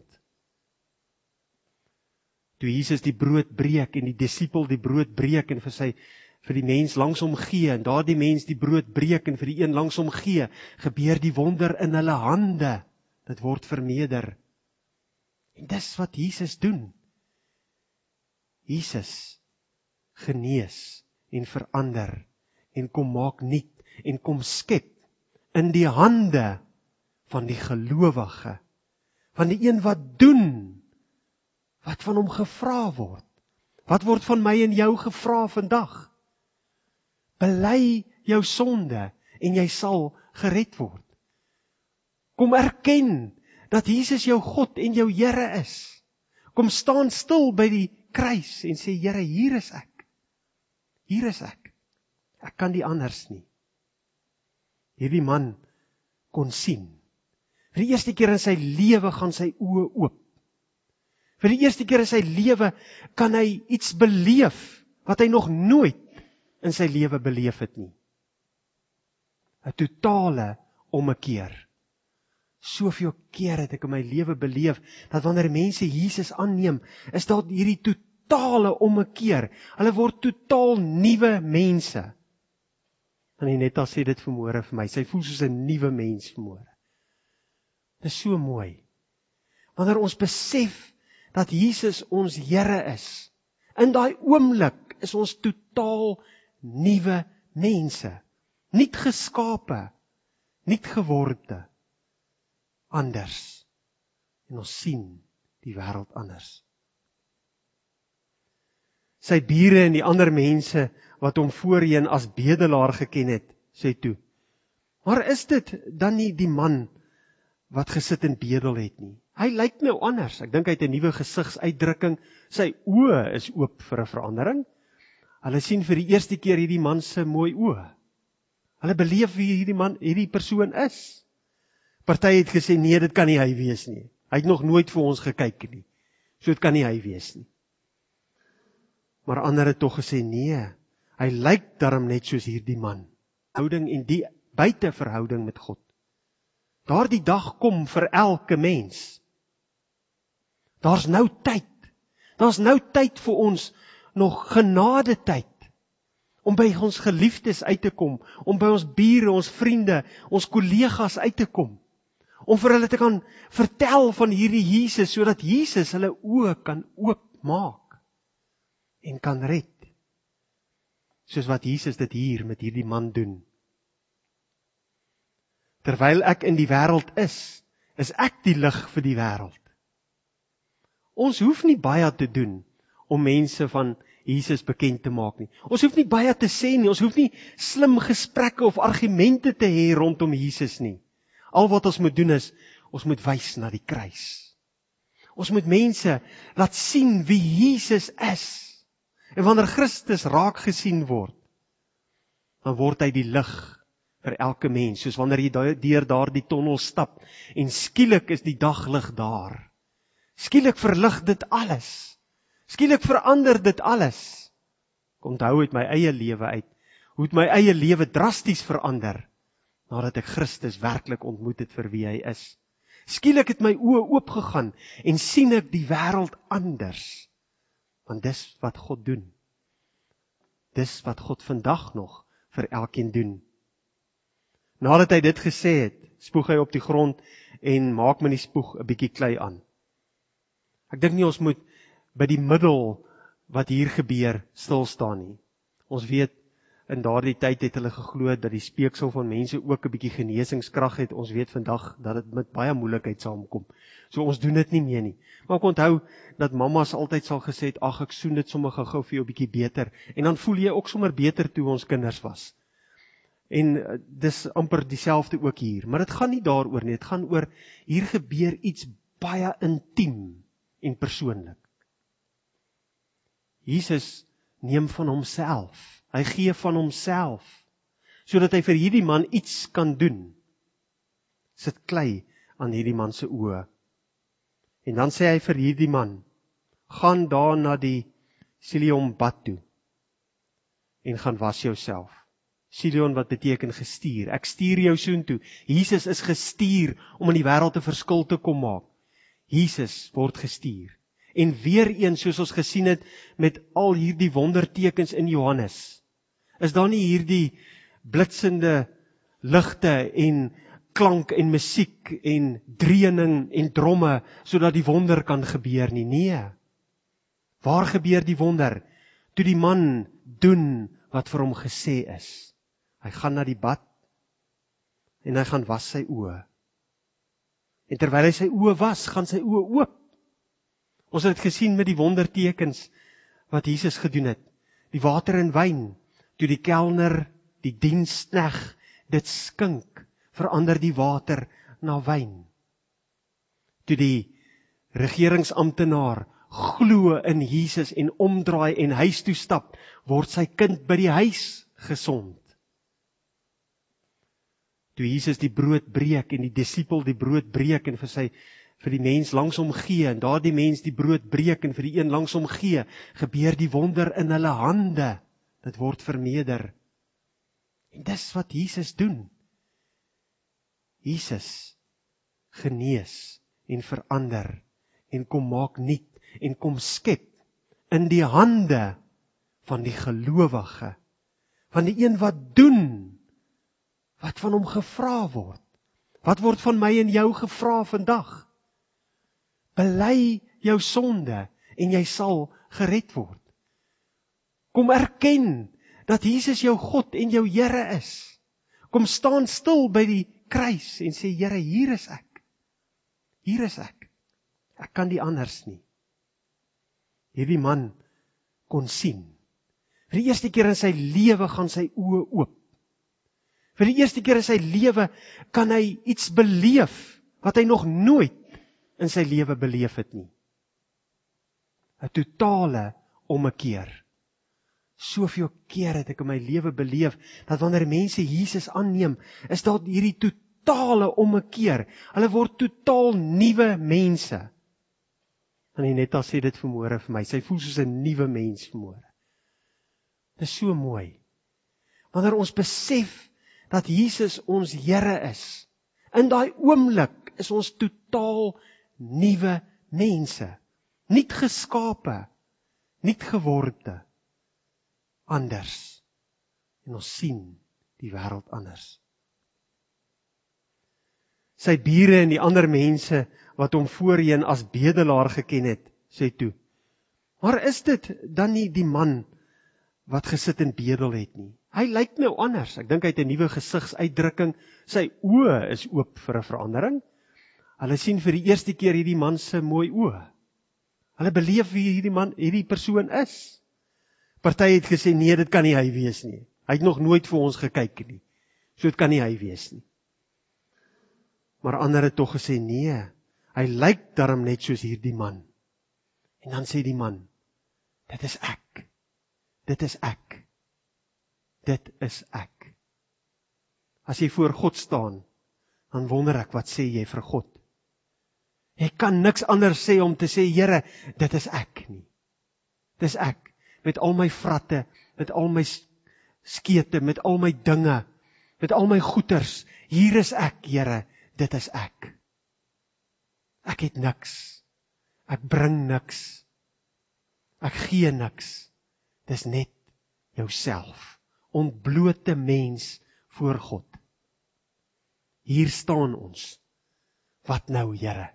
Toe Jesus die brood breek en die disipel die brood breek en vir sy vir die mens langs hom gee, en daardie mens die brood breek en vir die een langs hom gee, gebeur die wonder in hulle hande. Dit word verneder. En dis wat Jesus doen. Jesus genees en verander en kom maak nuut en kom skep in die hande van die gelowige, van die een wat doen wat van hom gevra word. Wat word van my en jou gevra vandag? Bely jou sonde en jy sal gered word. Kom erken dat Jesus jou God en jou Here is. Kom staan stil by die kruis en sê, Here, hier is ek. Hier is ek. Ek kan die anders nie. Hierdie man kon sien. Vir die eerste keer in sy lewe gaan sy oë oop. Vir die eerste keer in sy lewe kan hy iets beleef wat hy nog nooit in sy lewe beleef het nie. 'n Totale ommekeer. Soveel keer het ek in my lewe beleef dat wanneer mense Jesus aanneem, is daar hierdie totale ommekeer. Hulle word totaal nuwe mense. En Netta sê dit vanmôre vir my. Sy voel soos 'n nuwe mens vanmôre. Dit is so mooi. Wanneer ons besef dat Jesus ons Here is, in daai oomblik is ons totaal nuwe mense. Nuut geskape, nuut geworde, anders. En ons sien die wêreld anders. Sy bure en die ander mense wat hom voorheen as bedelaar geken het, sê toe, maar is dit dan nie die man wat gesit en bedel het nie? Hy lyk nou anders. Ek dink hy het 'n nuwe gesigsuitdrukking. Sy oë is oop vir 'n verandering. Hulle sien vir die eerste keer hierdie man se mooi oë. Hulle beleef wie hierdie man, hierdie persoon is. Party het gesê, nee, dit kan nie hy wees nie. Hy het nog nooit vir ons gekyk nie. So dit kan nie hy wees nie. Maar ander het tog gesê, nee, hy lyk darm net soos hierdie man. Houding en die buiteverhouding met God. Daardie dag kom vir elke mens. Daar's nou tyd. Daar's nou tyd vir ons, nog genade tyd, om by ons geliefdes uit te kom, om by ons bure, ons vriende, ons kollegas uit te kom, om vir hulle te kan vertel van hierdie Jesus, sodat Jesus hulle oë kan oopmaak, en kan red, soos wat Jesus dit hier met hierdie man doen. Terwyl ek in die wêreld is, is ek die lig vir die wêreld. Ons hoef nie baie te doen om mense van Jesus bekend te maak nie. Ons hoef nie baie te sê nie, ons hoef nie slim gesprekke of argumente te hê rondom Jesus nie. Al wat ons moet doen is, ons moet wys na die kruis. Ons moet mense laat sien wie Jesus is. En wanneer Christus raak gesien word, dan word hy die lig vir elke mens, soos wanneer jy deur daardie tonnel stap, en skielik is die daglig daar. Skielik verlig dit alles. Skielik verander dit alles. Ek onthou uit my eie lewe uit, hoe het my eie lewe drasties verander, nadat ek Christus werklik ontmoet het vir wie hy is. Skielik het my oë oopgegaan, en sien ek die wêreld anders. Want dis wat God doen. Dis wat God vandag nog vir elkeen doen. Nadat hy dit gesê het, spoeg hy op die grond en maak met die spoeg 'n bietjie klei aan. Ek dink nie ons moet by die middel wat hier gebeur stil staan nie. Ons weet, in daardie tyd het hulle geglo dat die speeksel van mense ook 'n bietjie genesingskrag het. Ons weet vandag dat dit met baie moeilikheid saamkom. So ons doen dit nie meer nie. Maar ek onthou dat mamma's altyd sal gesê het, ag ek soen dit sommer gou-gou vir jou 'n bietjie beter. En dan voel jy ook sommer beter toe ons kinders was. En uh, dis amper dieselfde ook hier. Maar dit gaan nie daaroor nie. Dit gaan oor, hier gebeur iets baie intiem en persoonlik. Jesus neem van homself. Hy gee van homself, sodat hy vir hierdie man iets kan doen. Sit klei aan hierdie man se oë. En dan sê hy vir hierdie man, gaan daar na die Siloam bad toe, en gaan was jouself. Siloam wat beteken gestuur. Ek stuur jou soontoe. Jesus is gestuur om in die wêreld 'n verskil te kom maak. Jesus word gestuur. En weer eens, soos ons gesien het met al hierdie wondertekens in Johannes, is daar nie hierdie blitsende ligte en klank en musiek en dreuning en dromme, sodat die wonder kan gebeur nie. Nee. Waar gebeur die wonder? Toe die man doen wat vir hom gesê is. Hy gaan na die bad en hy gaan was sy oë. En terwyl hy sy oë was, gaan sy oë oop. Ons het dit gesien met die wondertekens wat Jesus gedoen het. Die water en wyn, toe die kelner, die dienskneg, dit skink, verander die water na wyn. Toe die regeringsamptenaar glo in Jesus en omdraai en huis toe stap, word sy kind by die huis gesond. Toe Jesus die brood breek en die disipel die brood breek en vir sy vir die mens langs hom gee en daardie mens die brood breek en vir die een langs hom gee, gebeur die wonder in hulle hande. Dit word verneder. En dis wat Jesus doen. Jesus genees en verander en kom maak nuut en kom skep in die hande van die gelowige, van die een wat doen wat van hom gevra word. Wat word van my en jou gevra vandag? Bely jou sonde en jy sal gered word. Kom erken dat Jesus jou God en jou Here is. Kom staan stil by die kruis en sê, Here, hier is ek. Hier is ek. Ek kan die anders nie. Hierdie man kon sien. Vir die eerste keer in sy lewe gaan sy oë oop. Vir die eerste keer in sy lewe kan hy iets beleef wat hy nog nooit in sy lewe beleef het nie. 'n Totale ommekeer. Soveel keer het ek in my lewe beleef dat wanneer mense Jesus aanneem, is daar hierdie totale ommekeer. Hulle word totaal nuwe mense. En Aneta sê dit vanmôre vir my, sy voel soos 'n nuwe mens vanmôre. Dit is so mooi. Wanneer ons besef dat Jesus ons Here is, in daai oomblik is ons totaal nuwe mense, nuut geskape, nuut geworde, anders. En ons sien die wêreld anders. Sy bure en die ander mense wat hom voorheen as bedelaar geken het, sê toe, maar is dit dan nie die man wat gesit en bedel het nie? Hy lyk nou anders. Ek dink hy het 'n nuwe gesigsuitdrukking. Sy oë is oop vir 'n verandering. Hulle sien vir die eerste keer hierdie man se mooi oë. Hulle beleef wie hierdie man, hierdie persoon is. Party het gesê, nee, dit kan nie hy wees nie. Hy het nog nooit vir ons gekyk nie. So dit kan nie hy wees nie. Maar ander het tog gesê, nee, hy lyk darm net soos hierdie man. En dan sê die man, dit is ek. Dit is ek. Dit is ek. As jy voor God staan, dan wonder ek, wat sê jy vir God? Jy kan niks anders sê om te sê, Here, dit is ek nie. Dit is ek, met al my vratte, met al my skete, met al my dinge, met al my goeders. Hier is ek, Here, dit is ek. Ek het niks. Ek bring niks. Ek gee niks. Dis net jouself. Ontblote mens voor God. Hier staan ons. Wat nou, Here?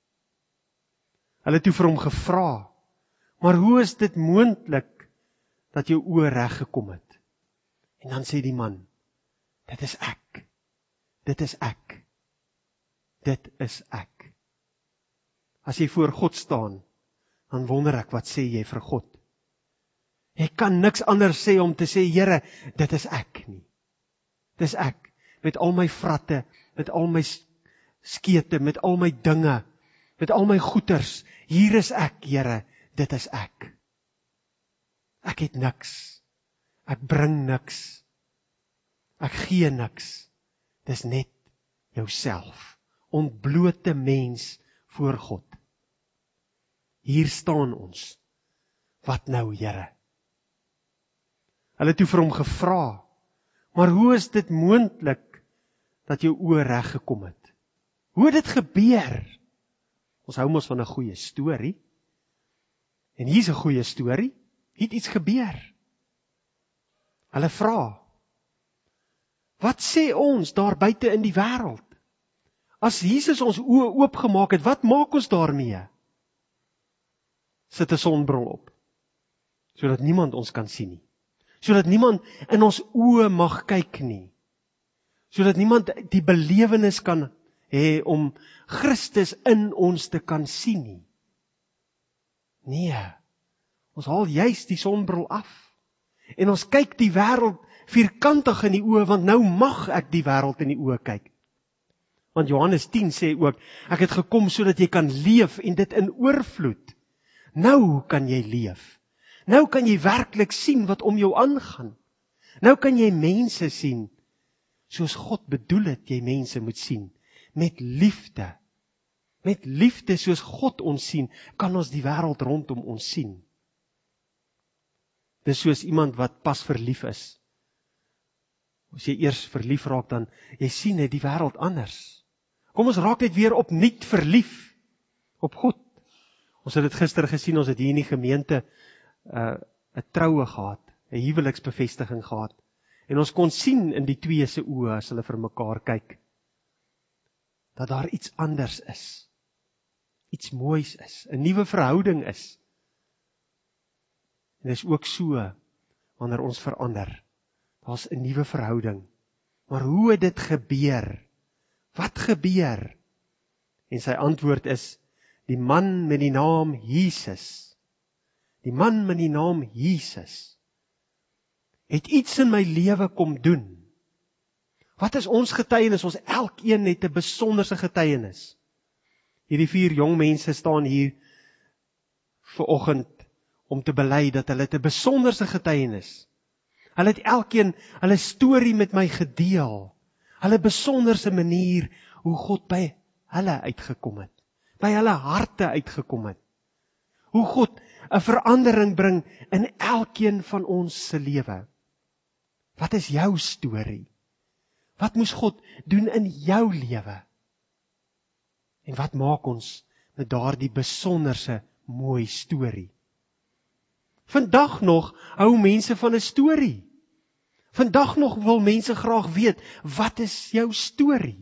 Hulle het toe vir hom gevra, maar hoe is dit moontlik dat jou oë reg gekom het? En dan sê die man, dit is ek. Dit is ek. Dit is ek. As jy voor God staan, dan wonder ek, wat sê jy vir God? Jy kan niks anders sê om te sê, Here, dit is ek nie. Dit is ek, met al my vratte, met al my skete, met al my dinge, met al my goeders. Hier is ek, Here, dit is ek. Ek het niks. Ek bring niks. Ek gee niks. Dis net jouself. Ontblote mens voor God. Hier staan ons. Wat nou, Here? Hulle het toe vir hom gevra, maar hoe is dit moontlik dat jou oë reg gekom het? Hoe het dit gebeur? Ons hou mos van 'n goeie storie. En hier's 'n goeie storie. Hier het iets gebeur. Hulle vra, wat sê ons daar buite in die wêreld? As Jesus ons oë oopgemaak het, wat maak ons daarmee? Sit 'n sonbril op, sodat niemand ons kan sien nie. sodat niemand in ons oë mag kyk nie, sodat niemand die belewenis kan hê om Christus in ons te kan sien nie. Nee, ons haal juis die sonbril af, en ons kyk die wêreld vierkantig in die oë, want nou mag ek die wêreld in die oë kyk. Want Johannes tien sê ook, ek het gekom sodat jy kan leef en dit in oorvloed. Nou kan jy leef. Nou kan jy werklik sien wat om jou aangaan. Nou kan jy mense sien, soos God bedoel het jy mense moet sien, met liefde. Met liefde soos God ons sien, kan ons die wêreld rondom ons sien. Dis soos iemand wat pas verlief is. As jy eers verlief raak, dan jy sien net die wêreld anders. Kom ons raak net weer opnuut verlief op God. Ons het dit gister gesien, ons het hier in die gemeente 'n uh, 'n troue gehad, 'n huweliksbevestiging gehad. En ons kon sien in die twee se oë as hulle vir mekaar kyk, dat daar iets anders is. Iets moois is, 'n nuwe verhouding is. En dit is ook so wanneer ons verander. Daar's 'n nuwe verhouding. Maar hoe het dit gebeur? Wat gebeur? En sy antwoord is, die man met die naam Jesus, die man met die naam Jesus, het iets in my lewe kom doen. Wat is ons getuienis? Ons elkeen het 'n besonderse getuienis. Hierdie vier jong mense staan hier vanoggend om te bely dat hulle 'n besonderse getuienis. Hulle het elkeen hulle storie met my gedeel. Hulle besonderse manier hoe God by hulle uitgekom het. By hulle harte uitgekom het. Hoe God 'n verandering bring in elkeen van ons se lewe. Wat is jou storie? Wat moes God doen in jou lewe? En wat maak ons met daardie besonderse mooi storie? Vandag nog hou mense van 'n storie. Vandag nog wil mense graag weet, wat is jou storie?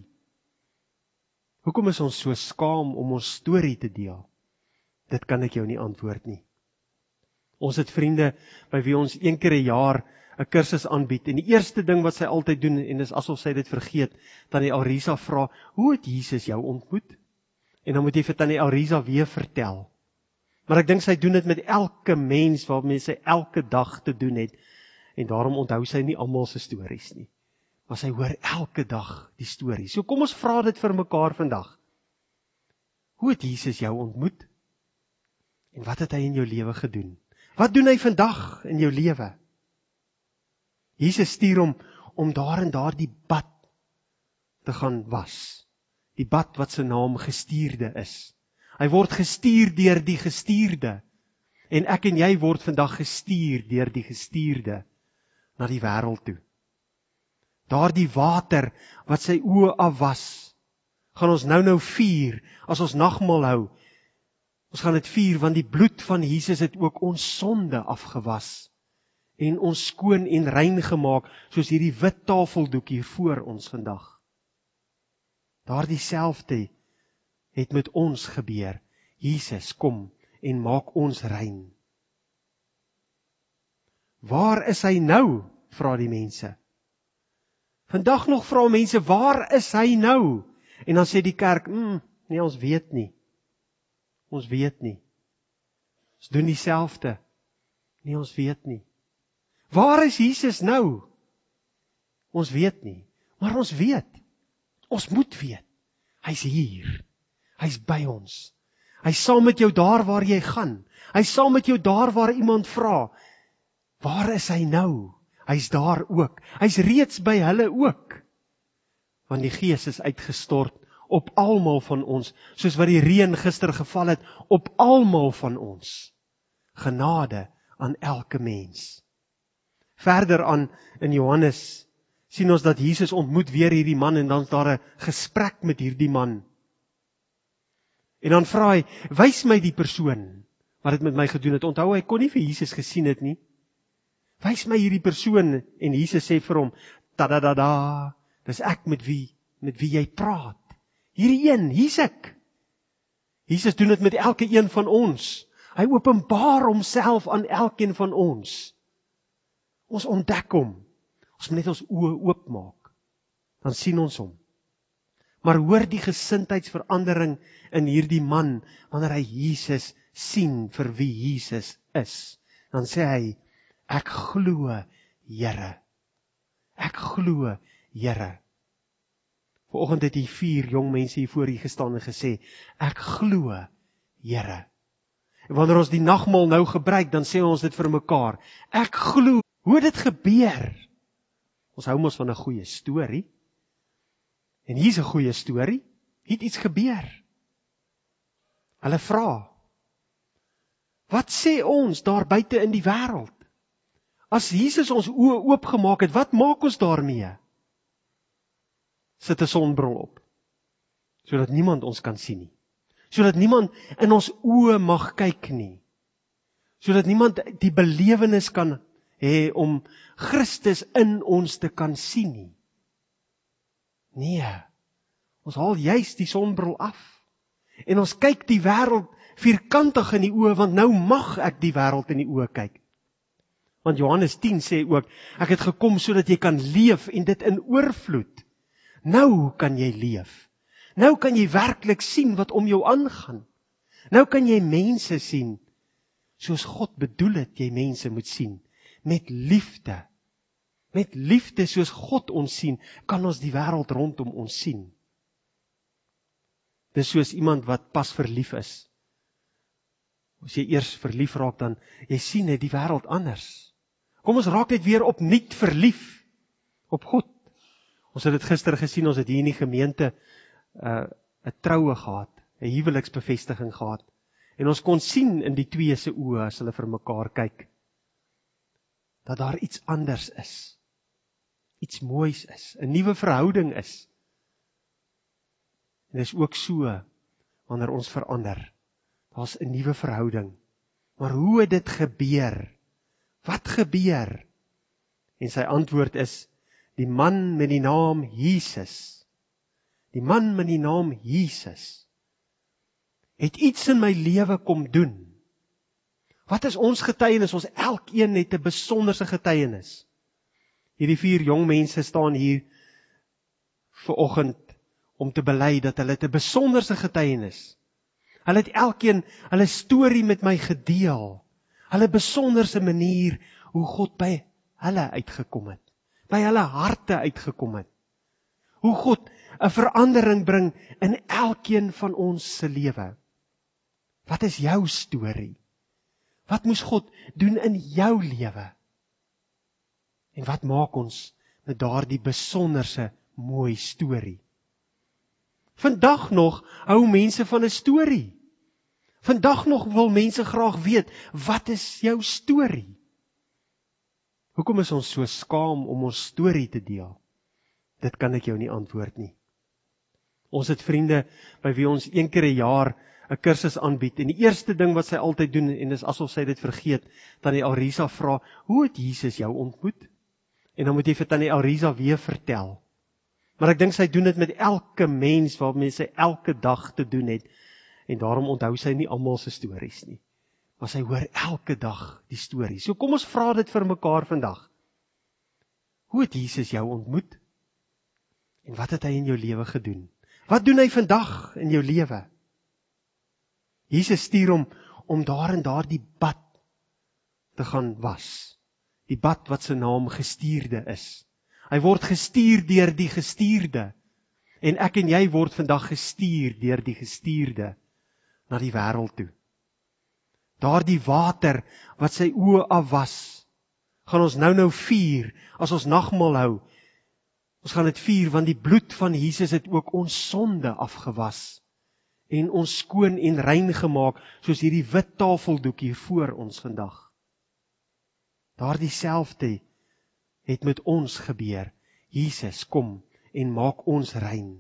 Hoekom is ons so skaam om ons storie te deel? Dit kan ek jou nie antwoord nie. Ons het vriende by wie ons een keer 'n jaar 'n kursus aanbied, en die eerste ding wat sy altyd doen, en dis asof sy dit vergeet, Tannie Elrisa vra, hoe het Jesus jou ontmoet? En dan moet jy vir Tannie Elrisa weer vertel. Maar ek dink sy doen dit met elke mens waarmee sy elke dag te doen het, en daarom onthou sy nie almal se stories nie. Maar sy hoor elke dag die stories. So kom ons vra dit vir mekaar vandag. Hoe het Jesus jou ontmoet? En wat het hy in jou lewe gedoen? Wat doen hy vandag in jou lewe? Jesus stuur hom om daar en daar die bad te gaan was. Die bad wat sy naam gestuurde is. Hy word gestuur deur die gestuurde. En ek en jy word vandag gestuur deur die gestuurde na die wêreld toe. Daardie water wat sy oë afwas, gaan ons nou nou vier as ons nagmaal hou. Ons gaan dit vier want die bloed van Jesus het ook ons sonde afgewas en ons skoon en rein gemaak, soos hierdie wit tafeldoek hier voor ons vandag. Daardie selfde het met ons gebeur. Jesus kom en maak ons rein. Waar is hy nou? Vra die mense. Vandag nog vra mense, waar is hy nou? En dan sê die kerk, mm, nee, ons weet nie. Ons weet nie. Ons doen dieselfde. Nee, ons weet nie. Waar is Jesus nou? Ons weet nie. Maar ons weet. Ons moet weet. Hy's hier. Hy's by ons. Hy's saam met jou daar waar jy gaan. Hy's saam met jou daar waar iemand vra, waar is hy nou? Hy's daar ook. Hy's reeds by hulle ook. Want die Gees is uitgestort op almal van ons, soos wat die reën gister geval het, op almal van ons. Genade aan elke mens. Verder aan in Johannes sien ons dat Jesus ontmoet weer hierdie man, en dan is daar 'n gesprek met hierdie man. En dan vra hy, wys my die persoon wat dit met my gedoen het. Onthou, hy kon nie vir Jesus gesien het nie. Wys my hierdie persoon, en Jesus sê vir hom, tadadada, dis ek met wie, met wie jy praat. Hierdie een, hier's ek. Jesus doen dit met elke een van ons. Hy openbaar homself aan elkeen van ons. Ons ontdek hom. Ons moet net ons oë oopmaak. Dan sien ons hom. Maar hoor die gesindheidsverandering in hierdie man, wanneer hy Jesus sien vir wie Jesus is. Dan sê hy, ek glo, Here. Ek glo, Here. Vanoggend het hier vier jong mense hier voor hier gestaan en gesê, ek glo, Here. En wanneer ons die nagmaal nou gebruik, dan sê ons dit vir mekaar. Ek glo, hoe dit gebeur. Ons hou mos van 'n goeie storie. En hier's 'n goeie storie. Hier het iets gebeur. Hulle vra, wat sê ons daar buite in die wêreld? As Jesus ons oë oopgemaak het, wat maak ons daarmee? Sit 'n sonbril op, sodat niemand ons kan sien nie. Sodat niemand in ons oë mag kyk nie. Sodat niemand die belewenis kan hê om Christus in ons te kan sien nie. Nee, ons haal juis die sonbril af. En ons kyk die wêreld vierkantig in die oë, want nou mag ek die wêreld in die oë kyk. Want Johannes tien sê ook, ek het gekom sodat jy kan leef en dit in oorvloed. Nou kan jy leef. Nou kan jy werklik sien wat om jou aangaan. Nou kan jy mense sien, soos God bedoel het jy mense moet sien, met liefde. Met liefde soos God ons sien, kan ons die wêreld rondom ons sien. Dis soos iemand wat pas verlief is. As jy eers verlief raak, dan jy sien net die wêreld anders. Kom ons raak net weer opnuut verlief op God. Ons het dit gister gesien, ons het hier in die gemeente 'n uh, 'n troue gehad, 'n huweliksbevestiging gehad. En ons kon sien in die twee se oë as hulle vir mekaar kyk, dat daar iets anders is. Iets moois is, 'n nuwe verhouding is. En dit is ook so wanneer ons verander. Daar's 'n nuwe verhouding. Maar hoe het dit gebeur? Wat gebeur? En sy antwoord is, die man met die naam Jesus, die man met die naam Jesus, het iets in my lewe kom doen. Wat is ons getuienis? Ons elkeen het 'n besonderse getuienis. Hierdie vier jong mense staan hier vanoggend om te bely dat hulle 'n besonderse getuienis. Hulle het elkeen hulle storie met my gedeel. Hulle besonderse manier hoe God by hulle uitgekom het. By hulle harte uitgekom het. Hoe God 'n verandering bring in elkeen van ons se lewe. Wat is jou storie? Wat moes God doen in jou lewe? En wat maak ons met daardie besonderse mooi storie? Vandag nog hou mense van 'n storie. Vandag nog wil mense graag weet, wat is jou storie? Hoekom is ons so skaam om ons storie te deel? Dit kan ek jou nie antwoord nie. Ons het vriende by wie ons een keer 'n jaar 'n kursus aanbied, en die eerste ding wat sy altyd doen, en dis asof sy dit vergeet, Tannie Elrisa vra, hoe het Jesus jou ontmoet? En dan moet jy vir Tannie Elrisa weer vertel. Maar ek dink sy doen dit met elke mens waarmee sy elke dag te doen het, en daarom onthou sy nie almal se stories nie. Maar sy hoor elke dag die stories. So kom ons vra dit vir mekaar vandag. Hoe het Jesus jou ontmoet? En wat het hy in jou lewe gedoen? Wat doen hy vandag in jou lewe? Jesus stuur hom om daar en daar die bad te gaan was. Die bad wat sy naam gestuurde is. Hy word gestuur deur die gestuurde. En ek en jy word vandag gestuur deur die gestuurde na die wêreld toe. Daardie water wat sy oë afwas, gaan ons nou nou vier as ons nagmaal hou. Ons gaan dit vier want die bloed van Jesus het ook ons sonde afgewas en ons skoon en rein gemaak, soos hierdie wit tafeldoek hier voor ons vandag. Daardie selfde het met ons gebeur. Jesus kom en maak ons rein.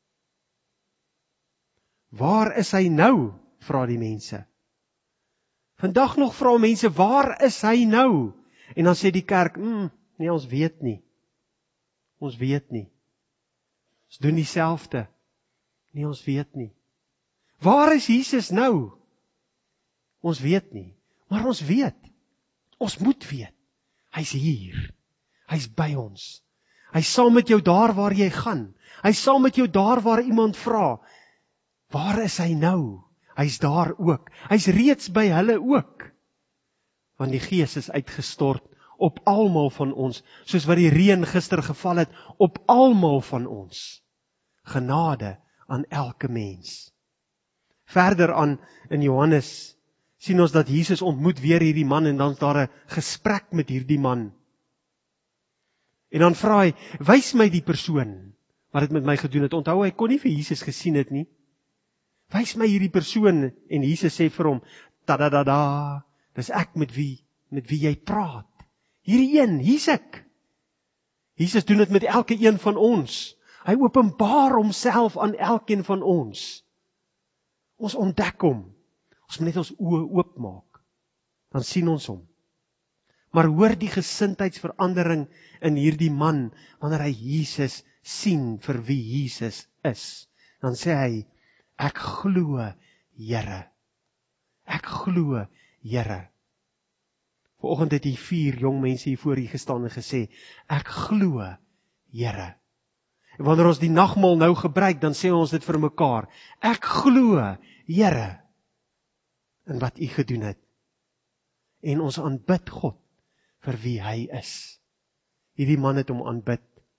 Waar is hy nou? Vra die mense. Vandag nog vra mense, waar is hy nou? En dan sê die kerk, mm, nee, ons weet nie. Ons weet nie. Ons doen dieselfde. Nee, ons weet nie. Waar is Jesus nou? Ons weet nie. Maar ons weet. Ons moet weet. Hy's hier. Hy's by ons. Hy's saam met jou daar waar jy gaan. Hy's saam met jou daar waar iemand vra, waar is hy nou? Hy's daar ook. Hy's reeds by hulle ook. Want die Gees is uitgestort op almal van ons, soos wat die reën gister geval het, op almal van ons. Genade aan elke mens. Verder aan in Johannes sien ons dat Jesus ontmoet weer hierdie man en dan is daar 'n gesprek met hierdie man. En dan vra hy, wys my die persoon wat dit met my gedoen het. Onthou, hy kon nie vir Jesus gesien het nie. Wys my hierdie persoon en Jesus sê vir hom, tadadada, dis ek met wie, met wie jy praat. Hierdie een, hier's ek. Jesus doen dit met elke een van ons. Hy openbaar homself aan elkeen van ons. Ons ontdek hom. Ons moet net ons oë oopmaak. Dan sien ons hom. Maar hoor die gesindheidsverandering in hierdie man, wanneer hy Jesus sien vir wie Jesus is. Dan sê hy, ek glo, Here. Ek glo, Here. Vanoggend het hier vier jong mense hier voor hier gestaan en gesê, ek glo, Here. En wanneer ons die nagmaal nou gebruik, dan sê ons dit vir mekaar, ek glo, Here, in wat U gedoen het. En ons aanbid God vir wie hy is. Hierdie man het hom aanbid.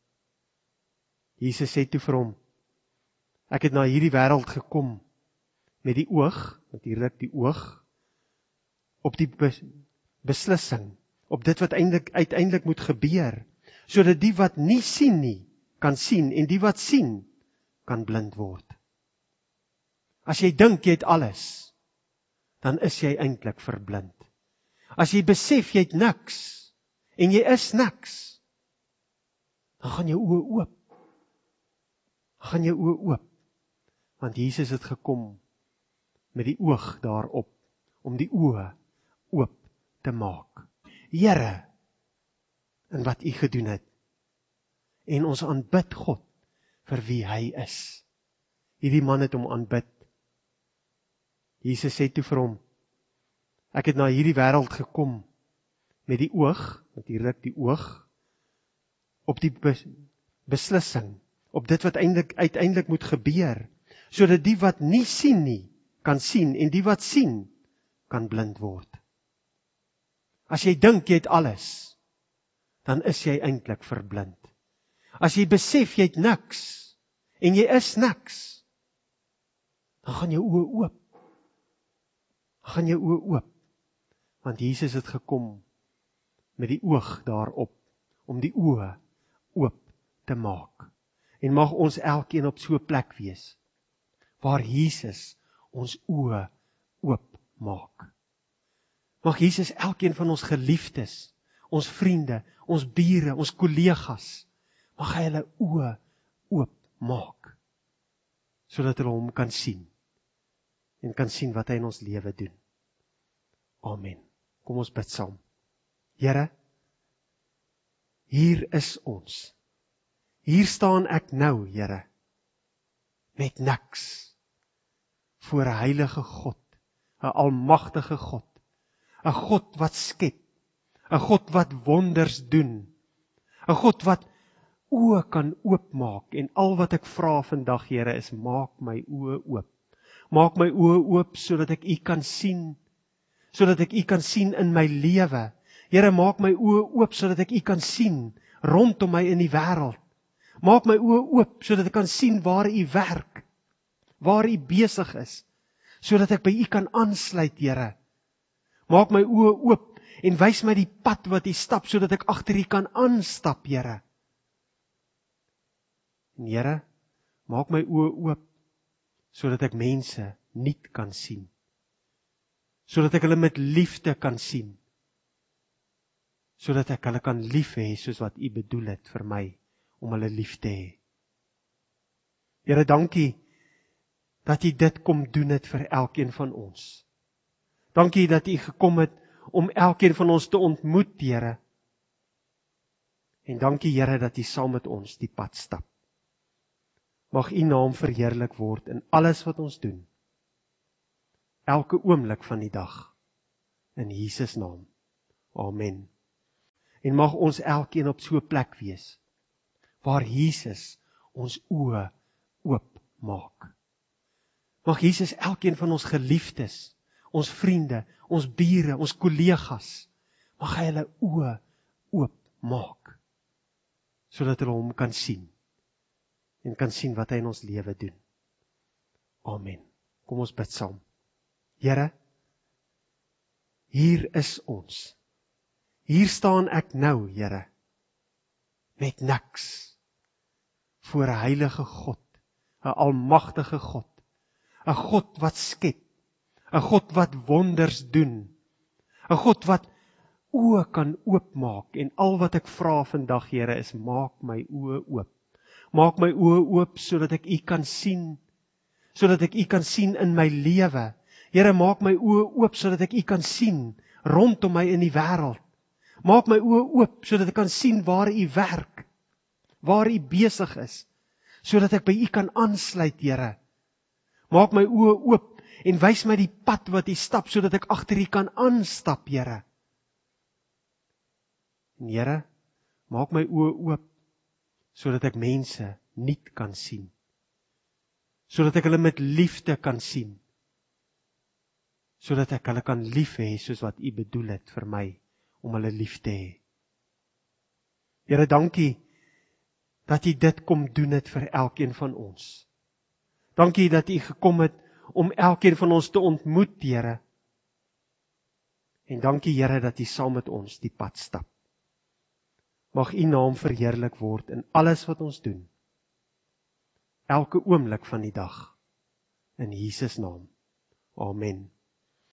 Jesus sê toe vir hom, ek het na hierdie wêreld gekom met die oog, natuurlik die oog, op die beslissing, op dit wat eintlik uiteindelik moet gebeur, sodat die wat nie sien nie, kan sien, en die wat sien, kan blind word. As jy dink jy het alles, dan is jy eintlik verblind. As jy besef jy het niks, en jy is niks, dan gaan jou oë oop. Dan gaan jou oë oop. Want Jesus het gekom met die oog daarop, om die oë oop te maak. Here, in wat U gedoen het, en ons aanbid God vir wie hy is. Hierdie man het hom aanbid. Jesus sê toe vir hom, ek het na hierdie wêreld gekom met die oog, natuurlik die oog, op die beslissing, op dit wat eintlik uiteindelik moet gebeur, sodat die wat nie sien nie, kan sien, en die wat sien, kan blind word. As jy dink jy het alles, dan is jy eintlik verblind. As jy besef jy het niks, en jy is niks, dan gaan jou oë oop. Dan gaan jou oë oop. Want Jesus het gekom met die oog daarop, om die oë oop te maak. En mag ons elkeen op so 'n plek wees, waar Jesus ons oë oop maak. Mag Jesus elkeen van ons geliefdes, ons vriende, ons bure, ons kollegas, mag hy hulle oë oop maak, sodat hulle hom kan sien, en kan sien wat hy in ons lewe doen. Amen. Kom ons bid saam. Here, hier is ons. Hier staan ek nou, Here, met niks, voor 'n heilige God, 'n almagtige God, 'n God wat skep, 'n God wat wonders doen, 'n God wat oë kan oopmaak, en al wat ek vra vandag, Here, is maak my oë oop. Maak my oë oop, sodat ek U kan sien, sodat ek U kan sien in my lewe. Here, maak my oë oop, sodat ek U kan sien, rondom my in die wêreld. Maak my oë oop, sodat ek kan sien waar U werk, waar U besig is, sodat ek by U kan aansluit, Here. Maak my oë oop, en wys my die pad wat U stap, sodat ek agter U kan aanstap, Here. En Here, maak my oë oop, sodat ek mense nuut kan sien, sodat ek hulle met liefde kan sien, sodat ek hulle kan lief hê, soos wat U bedoel het vir my, om hulle lief te hê. Here, dankie, dat U dit kom doen het vir elkeen van ons. Dankie dat U gekom het, om elkeen van ons te ontmoet, Here. En dankie, Here, dat U saam met ons die pad stap. Mag U naam verheerlik word in alles wat ons doen, elke oomblik van die dag, in Jesus naam. Amen. En mag ons elkeen op so 'n plek wees, waar Jesus ons oë oop maak. Mag Jesus elkeen van ons geliefdes, ons vriende, ons bure, ons kollegas, mag hy hulle oë oop maak, sodat hulle hom kan sien, en kan sien wat hy in ons lewe doen. Amen. Kom ons bid saam. Here, hier is ons. Hier staan ek nou, Here, met niks, voor 'n heilige God, 'n almagtige God, 'n God wat skep, 'n God wat wonders doen, 'n God wat oë kan oopmaak, en al wat ek vra vandag, Here, is maak my oë oop. Maak my oë oop sodat ek U kan sien, sodat ek U kan sien in my lewe. Here, maak my oë oop sodat ek U kan sien rondom my in die wêreld. Maak my oë oop sodat ek kan sien waar U werk, waar U besig is, sodat ek by U kan aansluit, Here. Maak my oë oop en wys my die pad wat U stap, sodat ek agter U kan aanstap, Here. En Here, maak my oë oop sodat ek mense nuut kan sien, sodat ek hulle met liefde kan sien, sodat ek hulle kan lief hê soos wat U bedoel het vir my om hulle lief te hê. Here, dankie dat U dit kom doen het vir elkeen van ons. Dankie dat U gekom het om elkeen van ons te ontmoet, Here. En dankie, Here, dat U saam met ons die pad stap. Mag U naam verheerlik word in alles wat ons doen, elke oomblik van die dag, in Jesus naam. Amen.